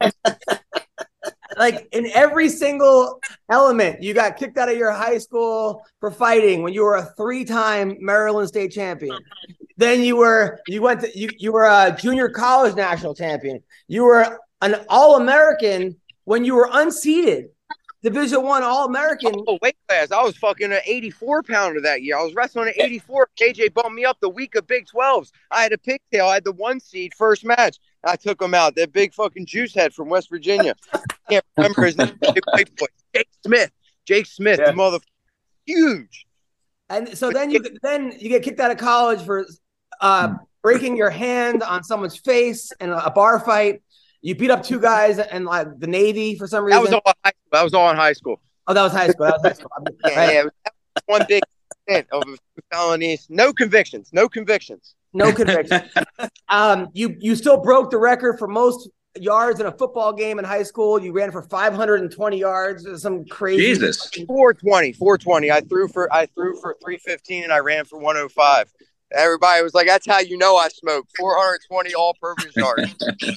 Like in every single element, you got kicked out of your high school for fighting when you were a three-time Maryland state champion. Then you were you went to you you were a junior college national champion. You were an All-American when you were unseeded. Division One All-American. Oh, weight class. I was fucking an eighty-four pounder that year. I was wrestling at eighty-four. K J bumped me up the week of Big twelves. I had a pigtail. I had the one seed first match. I took him out. That big fucking juice head from West Virginia. Can't remember his name. Big white boy. Jake Smith. Jake Smith, yeah. The motherfucker. Huge. And so then you then you get kicked out of college for uh, breaking your hand on someone's face in a bar fight. You beat up two guys in like the Navy for some reason. That was all high school. That was all in high school. Oh, that was high school. That was high school. yeah, right. yeah, that was one big stint of felonies. No convictions. No convictions. No convictions. um, you you still broke the record for most yards in a football game in high school. You ran for five hundred twenty yards. Some crazy. Jesus. four twenty. four twenty. I threw for I threw for three fifteen and I ran for one oh five. Everybody was like, that's how you know I smoked. four hundred twenty all-purpose yards.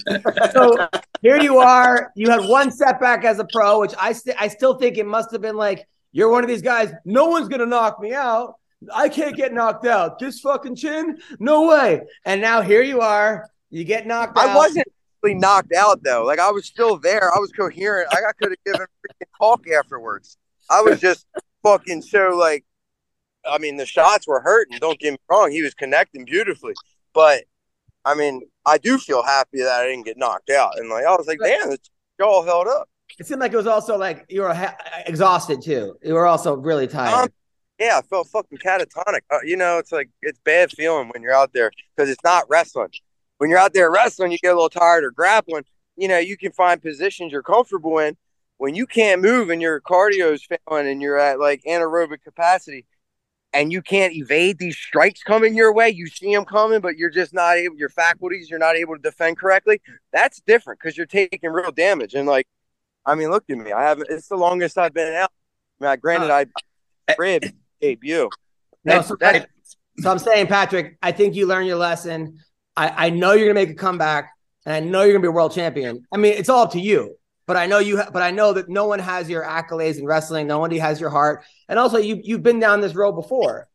So here you are. You had one setback as a pro, which I, st- I still think it must have been like, you're one of these guys, no one's going to knock me out. I can't get knocked out. This fucking chin? No way. And now here you are. You get knocked out. I wasn't really knocked out, though. Like, I was still there. I was coherent. Like, I could have given a freaking talk afterwards. I was just fucking so, like, I mean, the shots were hurting. Don't get me wrong. He was connecting beautifully. But, I mean, I do feel happy that I didn't get knocked out. And, like, I was like, damn, it's all held up. It seemed like it was also, like, you were ha- exhausted, too. You were also really tired. Um, yeah, I felt fucking catatonic. Uh, you know, it's like, it's bad feeling when you're out there because it's not wrestling. When you're out there wrestling, you get a little tired or grappling. You know, you can find positions you're comfortable in. When you can't move and your cardio is failing and you're at, like, anaerobic capacity, and you can't evade these strikes coming your way, you see them coming, but you're just not able, your faculties, you're not able to defend correctly. That's different because you're taking real damage. And, like, I mean, look at me. I haven't, it's the longest I've been out. I mean, granted, I rib debut. No, so, that, so I'm saying, Patrick, I think you learned your lesson. I, I know you're going to make a comeback, and I know you're going to be a world champion. I mean, it's all up to you. But I know you. Ha- but I know that no one has your accolades in wrestling. No one has your heart, and also you you've been down this road before.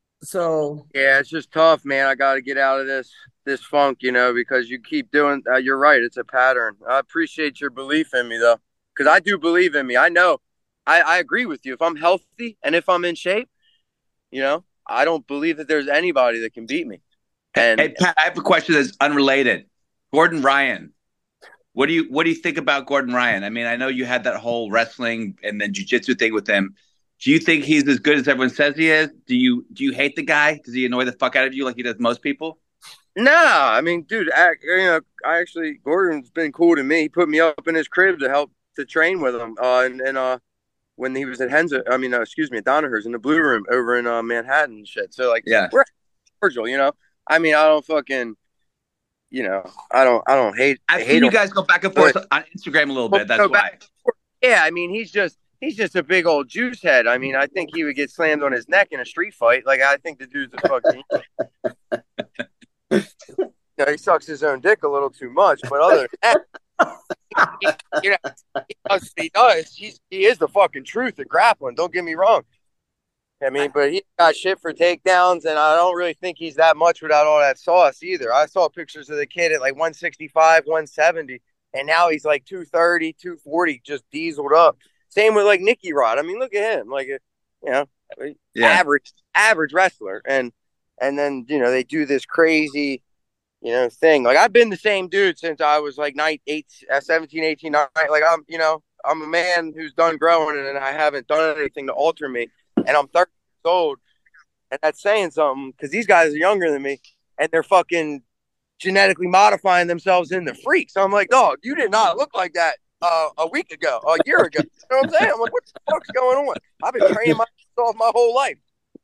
So yeah, it's just tough, man. I got to get out of this this funk, you know, because you keep doing. Uh, you're right. It's a pattern. I appreciate your belief in me, though, because I do believe in me. I know. I, I agree with you. If I'm healthy and if I'm in shape, you know, I don't believe that there's anybody that can beat me. And hey, Pat, I have a question that's unrelated. Gordon Ryan. What do you what do you think about Gordon Ryan? I mean, I know you had that whole wrestling and then jiu-jitsu thing with him. Do you think he's as good as everyone says he is? Do you do you hate the guy? Does he annoy the fuck out of you like he does most people? No, I mean, dude, I, you know, I actually Gordon's been cool to me. He put me up in his crib to help to train with him. Uh, and, and uh, when he was at Henza, I mean, uh, excuse me, at Donaher's in the Blue Room over in uh, Manhattan and shit. So like, yeah, we're cordial, you know. I mean, I don't fucking. You know, I don't, I don't hate. I've hate seen you him. guys go back and forth on Instagram a little bit. That's why. Yeah, I mean, he's just, he's just a big old juice head. I mean, I think he would get slammed on his neck in a street fight. Like, I think the dude's a fucking. You know, he sucks his own dick a little too much, but other than that, he, you know, he does what he does. He's, he is the fucking truth at grappling. Don't get me wrong. I mean, but he got shit for takedowns, and I don't really think he's that much without all that sauce either. I saw pictures of the kid at like one sixty-five, one seventy, and now he's like two thirty, two forty, just dieseled up. Same with like Nicky Rod. I mean, look at him, like, you know, yeah. average, average wrestler, and and then you know they do this crazy, you know, thing. Like I've been the same dude since I was like nine, eight, seventeen, eighteen, nine. Like I'm, you know, I'm a man who's done growing, and I haven't done anything to alter me. And I'm thirty years old, and that's saying something because these guys are younger than me, and they're fucking genetically modifying themselves into freaks. So I'm like, dog, you did not look like that uh, a week ago, a year ago. You know what I'm saying? I'm like, what the fuck's going on? I've been training myself my whole life.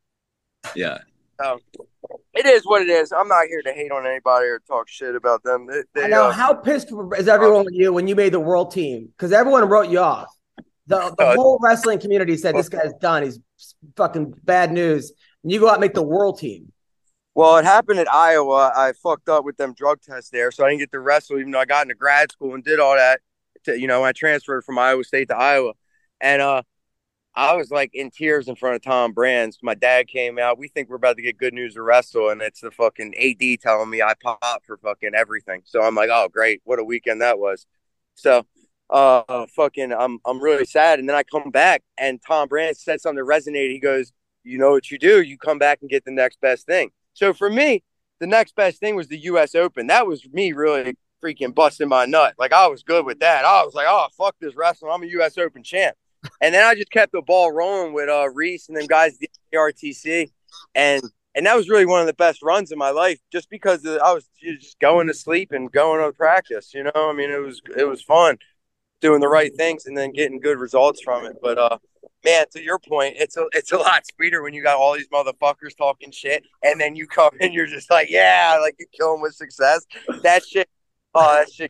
Yeah. So it is what it is. I'm not here to hate on anybody or talk shit about them. They, they, I know. uh, How pissed is everyone with you when you made the world team? Because everyone wrote you off. The, the whole wrestling community said this guy's done. He's fucking bad news. And you go out and make the world team. Well, it happened at Iowa. I fucked up with them drug tests there, so I didn't get to wrestle, even though I got into grad school and did all that. To, you know, I transferred from Iowa State to Iowa. And uh, I was like in tears in front of Tom Brands. My dad came out. We think we're about to get good news to wrestle, and it's the fucking A D telling me I pop for fucking everything. So I'm like, oh, great. What a weekend that was. So uh, fucking, I'm, I'm really sad. And then I come back, and Tom Brands said something that resonated. He goes, you know what you do? You come back and get the next best thing. So for me, the next best thing was the U S Open. That was me really freaking busting my nut. Like, I was good with that. I was like, oh, fuck this wrestling. I'm a U S Open champ. And then I just kept the ball rolling with uh, Reese and them guys at the R T C. And and that was really one of the best runs in my life, just because of, I was just going to sleep and going to practice. You know, I mean, it was it was fun doing the right things and then getting good results from it. But uh, man, to your point, it's a it's a lot sweeter when you got all these motherfuckers talking shit, and then you come and you're just like, yeah, like you kill them with success. That shit, oh, that shit.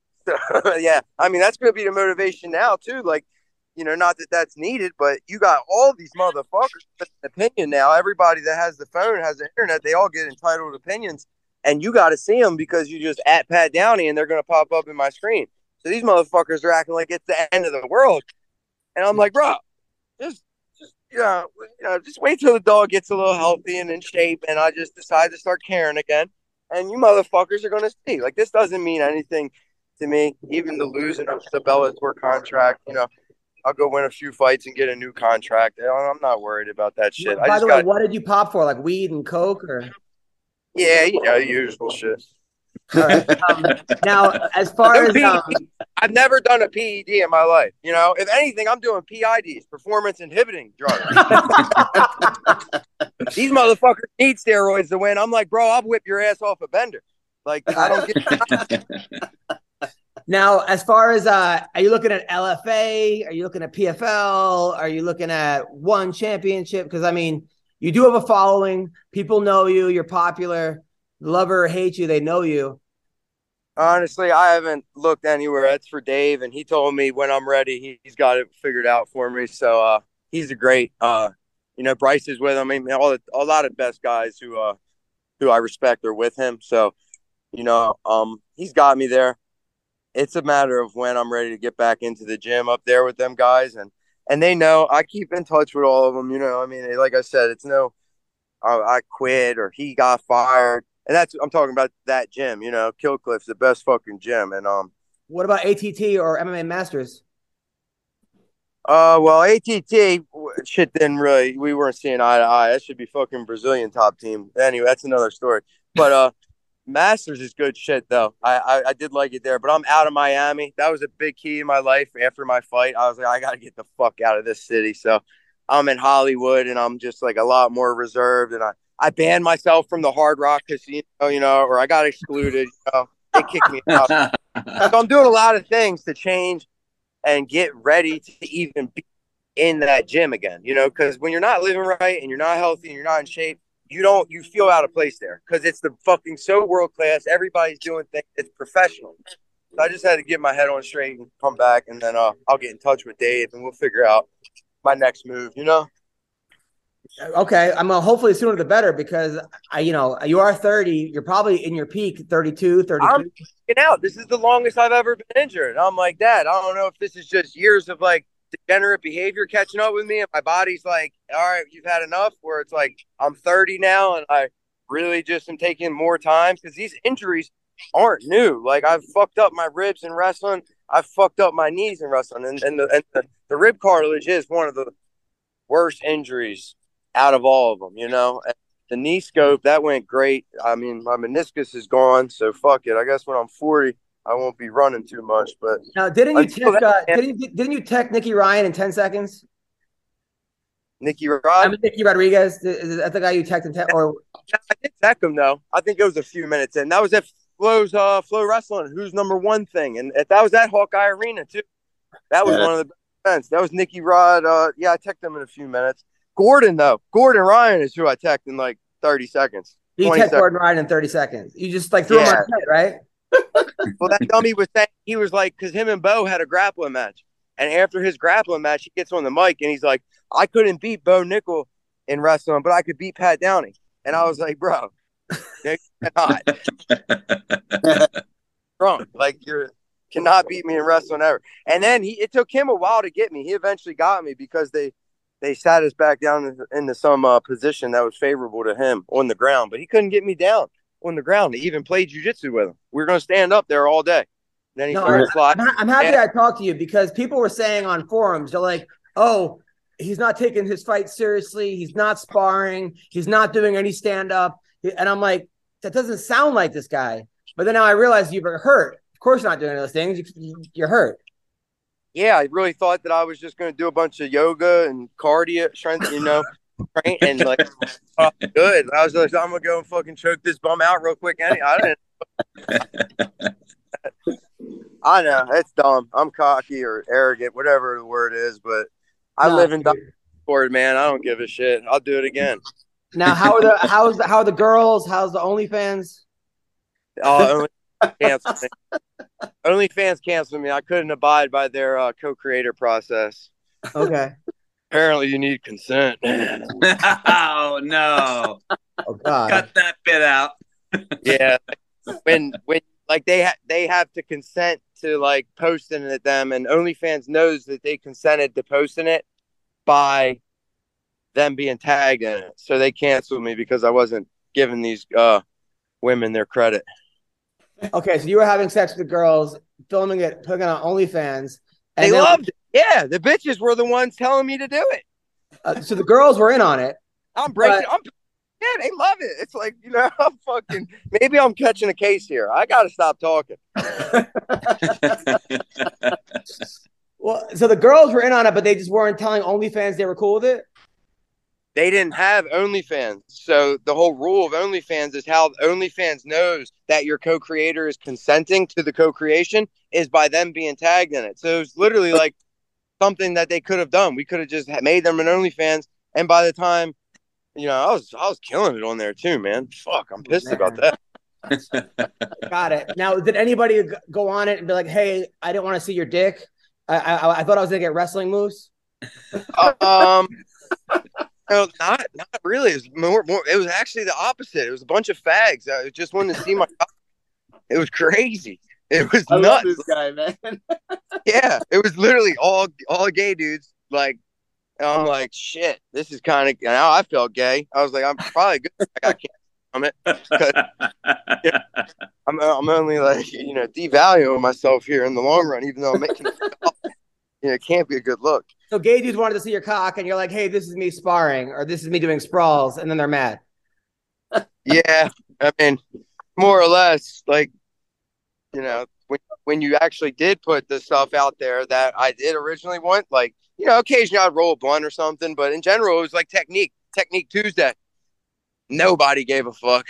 Yeah, I mean, that's gonna be the motivation now too. Like, you know, not that that's needed, but you got all these motherfuckers with an opinion now. Everybody that has the phone, has the internet, they all get entitled opinions, and you got to see them because you just at Pat Downey, and they're gonna pop up in my screen. So these motherfuckers are acting like it's the end of the world, and I'm like, bro. Just, just you know, you know, just wait till the dog gets a little healthy and in shape, and I just decide to start caring again. And you motherfuckers are gonna see. Like, this doesn't mean anything to me. Even the losing of the Bellator contract, you know, I'll go win a few fights and get a new contract. I'm not worried about that shit. By I just the way, got, what did you pop for? Like weed and coke, or? Yeah, you know, the usual shit. All right. Um, now, as far as um, I've never done a P E D in my life. You know, if anything, I'm doing P I Ds, performance inhibiting drugs. These motherfuckers need steroids to win. I'm like, bro, I'll whip your ass off a bender. Like, I don't get. Now, as far as uh, are you looking at L F A? Are you looking at P F L? Are you looking at one championship? Because I mean, you do have a following. People know you. You're popular. Love or hate you, they know you. Honestly, I haven't looked anywhere. That's for Dave, and he told me when I'm ready, he, he's got it figured out for me. So uh, he's a great. Uh, you know, Bryce is with him. I mean, all the, a lot of best guys who uh, who I respect are with him. So, you know, um, he's got me there. It's a matter of when I'm ready to get back into the gym up there with them guys, and and they know I keep in touch with all of them. You know, I mean, like I said, it's no, uh, I quit or he got fired. And that's, I'm talking about that gym, you know, Killcliff's the best fucking gym. And, um, what about A T T or M M A Masters? Uh, well, A T T shit didn't really, we weren't seeing eye to eye. That should be fucking Brazilian top team. Anyway, that's another story. But, uh, Masters is good shit though. I, I, I did like it there, but I'm out of Miami. That was a big key in my life after my fight. I was like, I got to get the fuck out of this city. So I'm in Hollywood and I'm just like a lot more reserved, and I, I banned myself from the Hard Rock Casino, you know, or I got excluded. You know, they kicked me out. So I'm doing a lot of things to change and get ready to even be in that gym again, you know, because when you're not living right and you're not healthy and you're not in shape, you don't, you feel out of place there because it's the fucking so world class. Everybody's doing things. It's professional. So I just had to get my head on straight and come back, and then uh, I'll get in touch with Dave and we'll figure out my next move, you know? Okay, I'm uh, hopefully sooner the better, because I, you know, you are thirty. You're probably in your peak, thirty-two, thirty-three. I'm freaking out. This is the longest I've ever been injured. I'm like, Dad, I don't know if this is just years of like degenerate behavior catching up with me, and my body's like, all right, you've had enough. Where it's like I'm thirty now, and I really just am taking more time because these injuries aren't new. Like, I've fucked up my ribs in wrestling. I've fucked up my knees in wrestling, and and the and the, the rib cartilage is one of the worst injuries out of all of them, you know. And the knee scope, that went great. I mean, my meniscus is gone, so fuck it. I guess when I'm forty, I won't be running too much. But now, didn't you tech, uh, didn't you, didn't you tech Nicky Ryan in ten seconds? Nicky Rod? I mean, Nicky Rodriguez. Is that the guy you teched in ten? Or I did tech him though. I think it was a few minutes in. That was at Flo's uh Flo Wrestling, who's number one thing, and that was at Hawkeye Arena too. That was Yeah. one of the best events. That was Nicky Rod. Uh, yeah, I teched him in a few minutes. Gordon though, Gordon Ryan is who I teched in like thirty seconds. You twenty tech seconds. Gordon Ryan in thirty seconds. You just like threw him Yeah. on his head, right? Well, that dummy was saying he was like, because him and Bo had a grappling match, and after his grappling match, he gets on the mic and he's like, "I couldn't beat Bo Nickel in wrestling, but I could beat Pat Downey." And I was like, "Bro, you cannot drunk like you cannot beat me in wrestling ever." And then he it took him a while to get me. He eventually got me because they they sat us back down into, into some uh, position that was favorable to him on the ground, but he couldn't get me down on the ground to even play jiu-jitsu with him. We were going to stand up there all day. Then he No, started I, sliding. I'm, I'm happy Yeah. I talked to you because people were saying on forums, they're like, "Oh, he's not taking his fight seriously. He's not sparring. He's not doing any stand-up." And I'm like, that doesn't sound like this guy. But then now I realize you were hurt. Of course you're not doing those things. You, you're hurt. Yeah, I really thought that I was just going to do a bunch of yoga and cardio, strength, you know, train, and like, oh, good. I was like, I'm going to go and fucking choke this bum out real quick. Any- I didn't. I know it's dumb. I'm cocky or arrogant, whatever the word is, but I No, live and die dude. for it, man. I don't give a shit. I'll do it again. Now, how are the how's the how are the girls? How's the OnlyFans? Uh, only canceled me. OnlyFans canceled me. I couldn't abide by their uh, co-creator process. Okay. Apparently, you need consent. Oh no! Oh God. Cut that bit out. Yeah, when when like they ha- they have to consent to like posting it them, and OnlyFans knows that they consented to posting it by them being tagged in it, so they canceled me because I wasn't giving these uh women their credit. Okay, so you were having sex with the girls, filming it, putting it on OnlyFans. And They then- loved it. Yeah, the bitches were the ones telling me to do it. Uh, so the girls were in on it. I'm breaking. But- I'm, yeah, they love it. It's like, you know, I'm fucking. Maybe I'm catching a case here. I got to stop talking. Well, so the girls were in on it, but they just weren't telling OnlyFans they were cool with it. They didn't have OnlyFans. So the whole rule of OnlyFans is how OnlyFans knows that your co-creator is consenting to the co-creation is by them being tagged in it. So it's literally like something that they could have done. We could have just made them an OnlyFans. And by the time, you know, I was I was killing it on there too, man. Fuck, I'm pissed Man. about that. Got it. Now, did anybody g- go on it and be like, "Hey, I didn't want to see your dick. I I, I thought I was gonna get wrestling moves." um, no, not not really. It was more, more. It was actually the opposite. It was a bunch of fags. I just wanted to see my. It was crazy. It was I love nuts. this guy, man. Yeah, it was literally all all gay dudes. Like, and I'm like, shit. This is kind of. Now I felt gay. I was like, I'm probably good. I got cancer from it. 'Cause, yeah, I'm I'm only like, you know, devaluing myself here in the long run, even though I'm making. You know, it can't be a good look. So gay dudes wanted to see your cock, and you're like, "Hey, this is me sparring, or this is me doing sprawls," and then they're mad. Yeah, I mean, more or less, like, you know, when when you actually did put the stuff out there that I did originally want, like, you know, occasionally I'd roll a blunt or something, but in general, it was like technique, technique Tuesday. Nobody gave a fuck.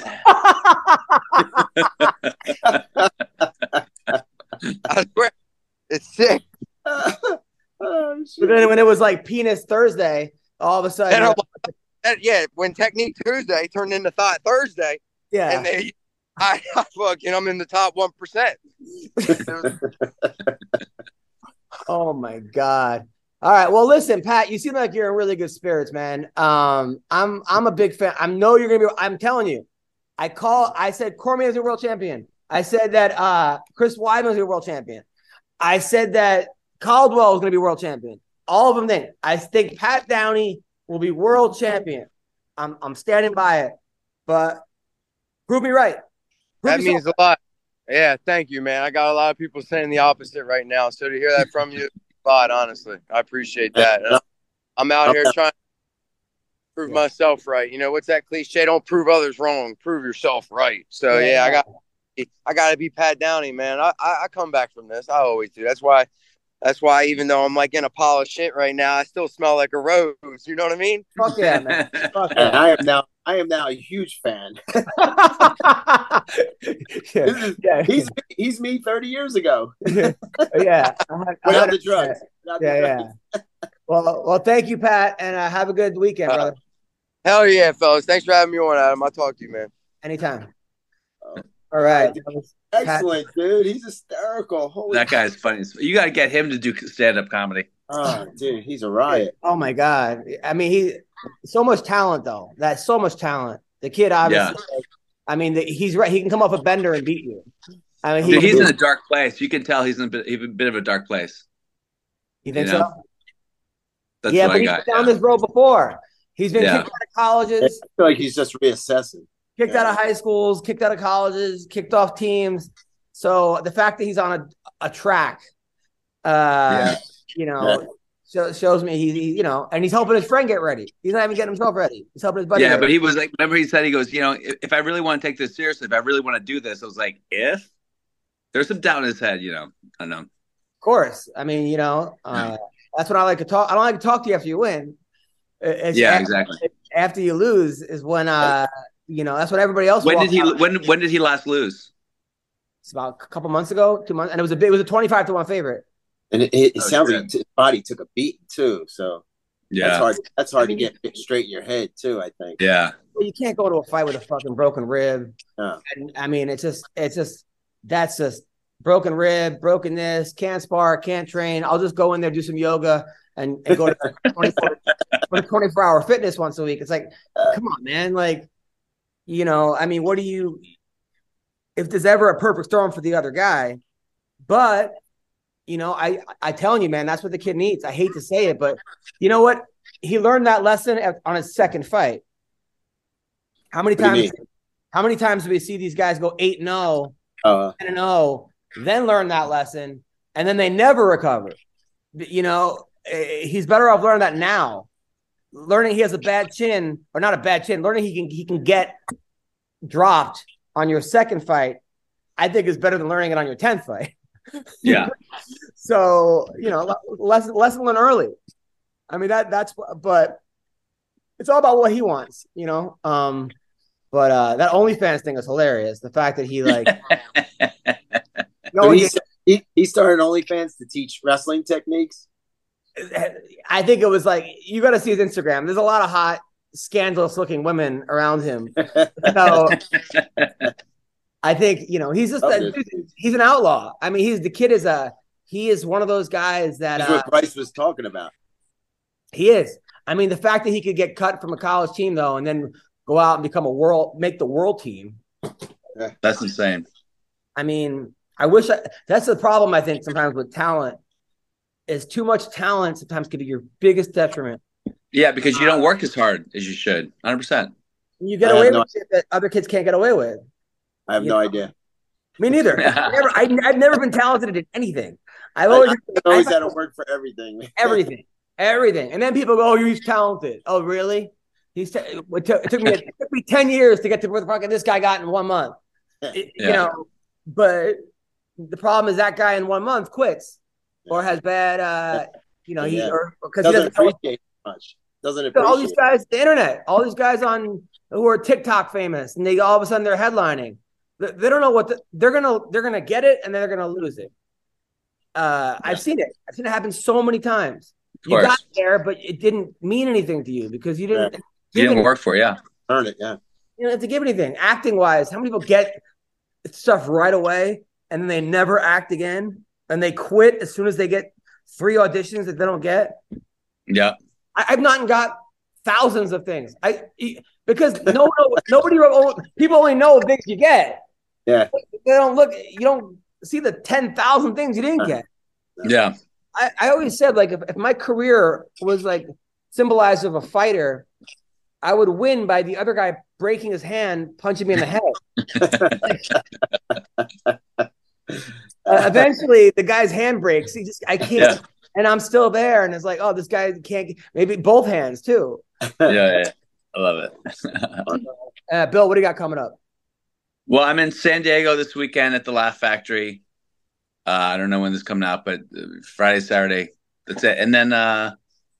I swear, it's sick. Oh, But shit. then when it was like penis Thursday, all of a sudden, And I'm like, that- yeah, when technique Tuesday turned into thought Thursday, yeah. and they, I, I fucking, I'm in the top one percent. Oh my God. All right. Well, listen, Pat, you seem like you're in really good spirits, man. Um, I'm I'm a big fan. I know you're gonna be. I'm telling you. I call. I said Cormier is a world champion. I said that uh, Chris Weidman is a world champion. I said that Caldwell is gonna be world champion. All of them. Then I think Pat Downey will be world champion. I'm I'm standing by it. But prove me right. Prove That me means so- a lot. Yeah, thank you, man. I got a lot of people saying the opposite right now. So to hear that from you, a lot, honestly. I appreciate that. And I'm out here trying to prove Yeah. myself right. You know, what's that cliche? Don't prove others wrong. Prove yourself right. So Yeah. yeah, I got I gotta be Pat Downey, man. I, I, I come back from this. I always do. That's why that's why even though I'm like in a pile of shit right now, I still smell like a rose. You know what I mean? Fuck yeah, man. Fuck And yeah. I am now I am now a huge fan. yeah. This is, Yeah. he's he's me thirty years ago. yeah, without the drugs. Without yeah, the drugs. yeah. Well, well, thank you, Pat, and uh, have a good weekend, Uh, brother. Hell yeah, fellas. Thanks for having me on, Adam. I'll talk to you, man. Anytime. All right. Excellent, dude. He's hysterical. Holy That guy's funny. You got to get him to do stand-up comedy. Oh, dude, he's a riot. Oh my God. I mean, he so much talent though. That's so much talent. The kid obviously. Yeah. Like, I mean, the, he's right. He can come off a bender and beat you. I mean, he, Dude, he's in a dark place. You can tell he's in a bit, a bit of a dark place. You think you know? so? That's yeah, what but I he's got. been down Yeah. this road before. He's been Yeah. kicked out of colleges, I feel like he's just reassessing. kicked out of high schools, kicked out of colleges, kicked off teams. So the fact that he's on a, a track, uh, you know, Yeah. show, shows me he, he, you know, and he's helping his friend get ready. He's not even getting himself ready. He's helping his buddy. Yeah, get but ready. he was like, remember he said, he goes, you know, if, if I really want to take this seriously, if I really want to do this, I was like, if there's some doubt in his head, you know, I know. Of course. I mean, you know, uh, that's when I like to talk. I don't like to talk to you after you win. It's Yeah, after, exactly. After you lose is when, uh, you know, that's what everybody else. When walks did he? out. When when did he last lose? It's about a couple months ago, two months, and it was a big, it was a twenty-five to one favorite. And it, it, it Oh, sounds shit. like his body took a beat too. So Yeah, that's hard. That's hard I mean- to get straight in your head too. I think. yeah, Well, you can't go to a fight with a fucking broken rib. Yeah. And I mean, it's just, it's just, that's just broken rib, broken this, can't spar, can't train. I'll just go in there, do some yoga, and, and go to twenty-four, twenty-four hour fitness once a week. It's like, come on, man. Like, you know, I mean, what do you, if there's ever a perfect storm for the other guy, but, you know, I, I telling you, man, that's what the kid needs. I hate to say it, but you know what? He learned that lesson at, on his second fight. How many What do you times? How many times do we see these guys go eight and zero, Uh, ten and zero, then learn that lesson, and then they never recover? You know, eh, he's better off learning that now. Learning he has a bad chin, or not a bad chin. Learning he can he can get dropped on your second fight, I think is better than learning it on your tenth fight. yeah. So you know, lesson lesson learned early. I mean that that's but it's all about what he wants, you know. Um, but uh, that OnlyFans thing is hilarious. The fact that he like, no, he, he, he he started OnlyFans to teach wrestling techniques. I think it was like you got to see his Instagram. There's a lot of hot, scandalous looking women around him. So I think you know he's just a, he's an outlaw. I mean, he's the kid is a he is one of those guys that That's uh, what Bryce was talking about. he is. I mean, the fact that he could get cut from a college team though, and then go out and become a world, make the world team. That's insane. I mean, I wish I, that's the problem. I think sometimes with talent is too much talent sometimes can be your biggest detriment. Yeah, because you don't work as hard as you should. one hundred percent. You get I away have no- with shit that other kids can't get away with. I have You no know? idea. Me neither. I never, I, I've never been talented at anything. I've I, always I always I've had a word for everything. everything, everything. And then people go, "Oh, he's talented." Oh, really? He's t- it, took, it took me it took me ten years to get to where the fucking this guy got in one month. It- Yeah. You know, but the problem is that guy in one month quits or has bad. uh You know, he Yeah. or because he Doesn't doesn't. appreciate it much. Doesn't All appreciate. these guys, the internet, all these guys on who are TikTok famous, and they all of a sudden they're headlining. They, they don't know what the, they're gonna they're gonna get it, and then they're gonna lose it. Uh, I've seen it. I've seen it happen so many times. Of You got course. there, but it didn't mean anything to you because you didn't. Yeah. You give didn't any- work for it, yeah. Earn it, yeah. You don't have to give anything. Acting wise, how many people get stuff right away and then they never act again, and they quit as soon as they get three auditions that they don't get? Yeah. I, I've not got thousands of things. I because no one, nobody, people only know the things you get. Yeah. They don't look. You don't see the ten thousand things you didn't get. Yeah. I, I always said like if, if my career was like symbolized of a fighter, I would win by the other guy breaking his hand, punching me in the head. uh, eventually, the guy's hand breaks. He just I can't. Yeah. And I'm still there, and it's like, oh, this guy can't. Maybe both hands too. Yeah, yeah. I love it. Uh, Bill, what do you got coming up? Well, I'm in San Diego this weekend at the Laugh Factory. Uh, I don't know when this is coming out, but uh, Friday, Saturday. That's it. And then uh,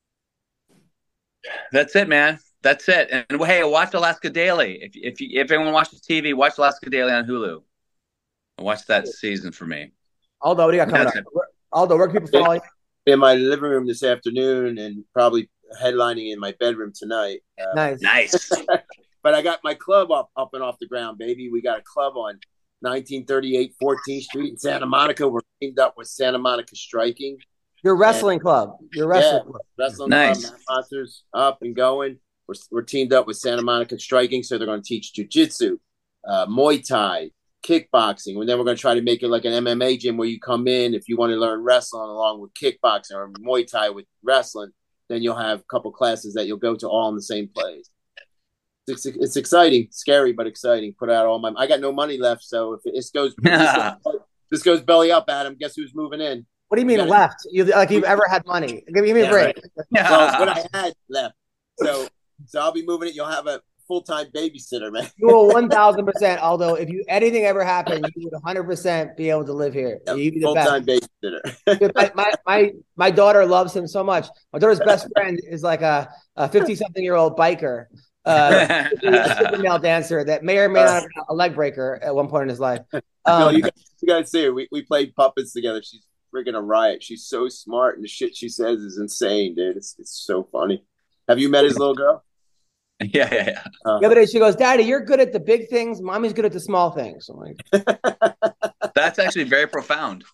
that's it, man. That's it. And hey, watch Alaska Daily. If if you, if anyone watches T V, watch Alaska Daily on Hulu. Watch that season for me. Aldo, what do you got coming That's up? Aldo, where can people follow you? In my living room this afternoon and probably headlining in my bedroom tonight. Uh, Nice. Nice. But I got my club up, up and off the ground, baby. We got a club on nineteen thirty-eight fourteenth Street in Santa Monica. We're teamed up with Santa Monica Striking. Your wrestling club. Your wrestling Yeah, club. wrestling Nice. club, Matt Monsters up and going. We're, we're teamed up with Santa Monica Striking, so they're going to teach jiu-jitsu, uh, Muay Thai, kickboxing. And then we're going to try to make it like an M M A gym where you come in if you want to learn wrestling along with kickboxing or Muay Thai with wrestling. Then you'll have a couple classes that you'll go to all in the same place. It's, it's exciting, scary, but exciting. Put out all my. I got no money left, so if this goes, this goes, this goes belly up, Adam. Guess who's moving in? What do you mean gotta- left? You like you've ever had money? Give me, give me a Yeah, break. Well, what I had left. So, so I'll be moving it. You'll have a full time babysitter, man. You will one thousand percent. Although if you anything ever happened, you would one hundred percent be able to live here. You'd be the Full best. time babysitter. Dude, my, my my my daughter loves him so much. My daughter's best friend is like a a fifty something year old biker, uh, a super male dancer that may or may not have been a leg breaker at one point in his life. no, Um, you guys, you guys see her. We we played puppets together. She's freaking a riot. She's so smart, and the shit she says is insane, dude. It's it's so funny. Have you met his little girl? Yeah, yeah, yeah. Uh, the other day she goes, "Daddy, you're good at the big things. Mommy's good at the small things." I'm like, That's actually very profound.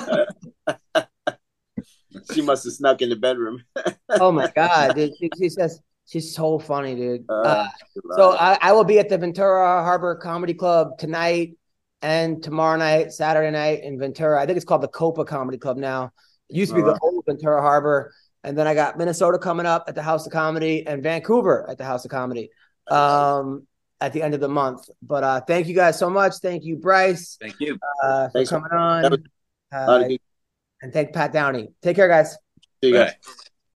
she must have snuck in the bedroom. "Oh my god, dude!" She, she says she's so funny, dude. Uh, Uh, so I, I will be at the Ventura Harbor Comedy Club tonight and tomorrow night, Saturday night in Ventura. I think it's called the Copa Comedy Club now. It used to be Uh-huh. the old Ventura Harbor. And then I got Minnesota coming up at the House of Comedy and Vancouver at the House of Comedy um, at the end of the month. But uh, thank you guys so much. Thank you, Bryce, Thank you. uh, for Thanks. coming That on. was a lot Uh, of good- and thank Pat Downey. Take care, guys. See you guys. Bye.